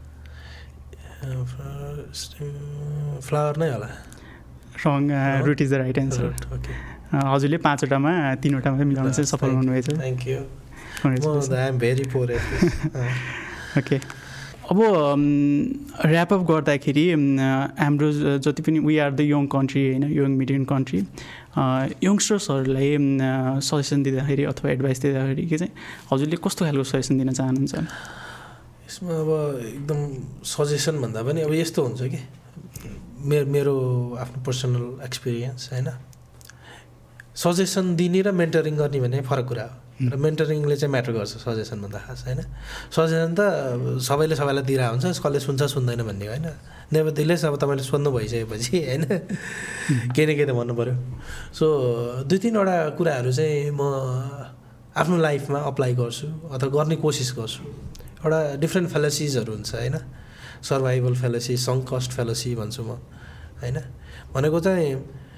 flower नै होला wrong root is the right answer okay हजुरले 5 वटामा 3 वटामा मिलाउन चाहिँ सफल हुनुभएछ thank you I am very poor at this okay अब ऱ्यापअप गर्दाखेरि हाम्रो जति पनि we are the young country होइन यङ मिडियम कन्ट्री यङ्स्टर्सहरूलाई सजेसन दिँदाखेरि अथवा एडभाइस दिँदाखेरि के चाहिँ हजुरले कस्तो खालको सजेसन दिन चाहनुहुन्छ यसमा अब एकदम सजेसन भन्दा पनि अब यस्तो हुन्छ कि मेरो आफ्नो पर्सनल एक्सपिरियन्स होइन सजेसन दिने र मेन्टरिङ गर्ने भन्ने फरक कुरा हो र मेन्टरिङले चाहिँ म्याटर गर्छ सजेसनभन्दा खास होइन। सजेसन त सबैले सबैलाई दिइरहेको हुन्छ, कसले सुन्छ सुन्दैन भन्ने होइन। नेभरदिलेस अब तपाईँले सोध्नु भइसकेपछि होइन केही न केही त भन्नु पऱ्यो। सो 2-3वटा कुराहरू चाहिँ म आफ्नो लाइफमा अप्लाई गर्छु अथवा गर्ने कोसिस गर्छु। एउटा डिफ्रेन्ट फेलोसिजहरू हुन्छ होइन, सर्भाइभल फेलोसी, सङ्क कस्ट फेलोसी भन्छु म होइन। भनेको चाहिँ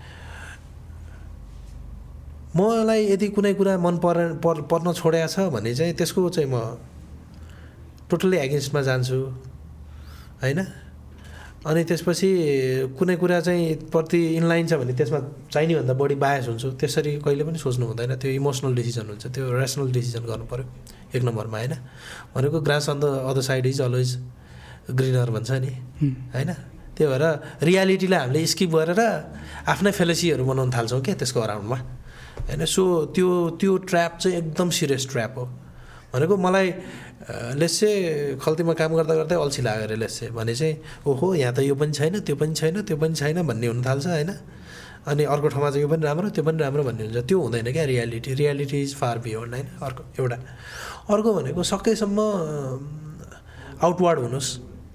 मलाई यदि कुनै कुरा मन पर्न छोडेको छ भने चाहिँ त्यसको चाहिँ म टोटल्ली एगेन्स्टमा जान्छु होइन। अनि त्यसपछि कुनै कुरा चाहिँ प्रति इनलाइन छ भने त्यसमा चाहिने भन्दा बढी बायस हुन्छु। त्यसरी कहिले पनि सोच्नु हुँदैन, त्यो इमोसनल डिसिजन हुन्छ, त्यो रेसनल डिसिजन गर्नु पऱ्यो 1 नम्बरमा होइन। भनेको grass on the other side is always greener भन्छ नि होइन। त्यही भएर रियालिटीलाई हामीले स्किप गरेर आफ्नै फेलोसीहरू बनाउन थाल्छौँ क्या त्यसको अराउन्डमा होइन। सो त्यो ट्र्याप चाहिँ एकदम सिरियस ट्र्याप हो। भनेको मलाई लेट्से खल्तीमा काम गर्दा गर्दै अल्छी लाग्यो अरे लेट्से भने चाहिँ ओहो यहाँ त यो पनि छैन, त्यो पनि छैन, त्यो पनि छैन भन्ने हुन थाल्छ होइन। अनि अर्को ठाउँमा चाहिँ यो पनि राम्रो, त्यो पनि राम्रो भन्ने हुन्छ। त्यो हुँदैन क्या रियालिटी इज फार बियोन्ड होइन। अर्को भनेको सकेसम्म आउटवर्ड हुनुहोस्,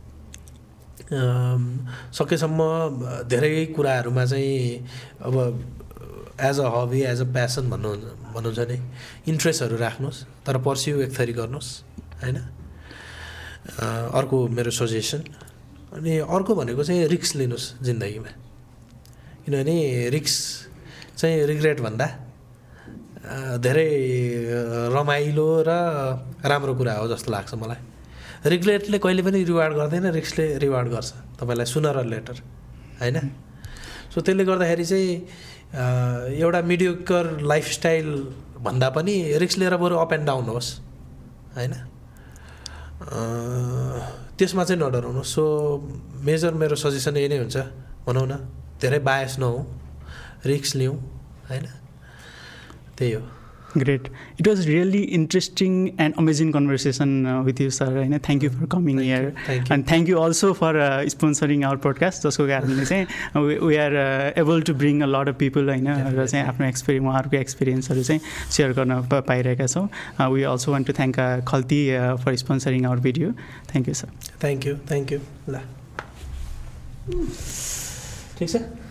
सकेसम्म धेरै कुराहरूमा चाहिँ अब as a hobby, as a passion भन्नुहुन्छ नि, इन्ट्रेस्टहरू राख्नुहोस् तर पर्स्यु एक थरी गर्नुहोस् होइन। अर्को मेरो सजेसन। अनि अर्को भनेको चाहिँ रिस्क लिनुहोस् जिन्दगीमा, किनभने रिस्क चाहिँ रिग्रेट भन्दा धेरै रमाइलो र राम्रो कुरा हो जस्तो लाग्छ मलाई। रिग्रेटले कहिले पनि रिवार्ड गर्दैन, रिस्कले रिवार्ड गर्छ तपाईँलाई सुनर र लेटर होइन। सो त्यसले गर्दाखेरि चाहिँ एउटा मिडियोकर लाइफस्टाइल भन्दा पनि रिस्क लिएर बरु अप एन्ड डाउन होस् होइन। त्यसमा चाहिँ नडराउनु। सो मेजर मेरो सजेसन यही नै हुन्छ भनौँ न, धेरै बायस नहौँ, रिस्क लिउँ होइन, त्यही हो। Great. It was really interesting and amazing conversation with you, sir. Thank you for coming here. Thank you. And thank you also for sponsoring our podcast. जसको कारणले चाहिँ we are able to bring a lot of people होइन र चाहिँ आफ्नो एक्सपिरियन्स उहाँहरूको एक्सपिरियन्सहरू चाहिँ सेयर गर्न पाइरहेका छौँ। We also want to thank Khalti for sponsoring our video. Thank you, sir. Thank you. ल ठिक छ।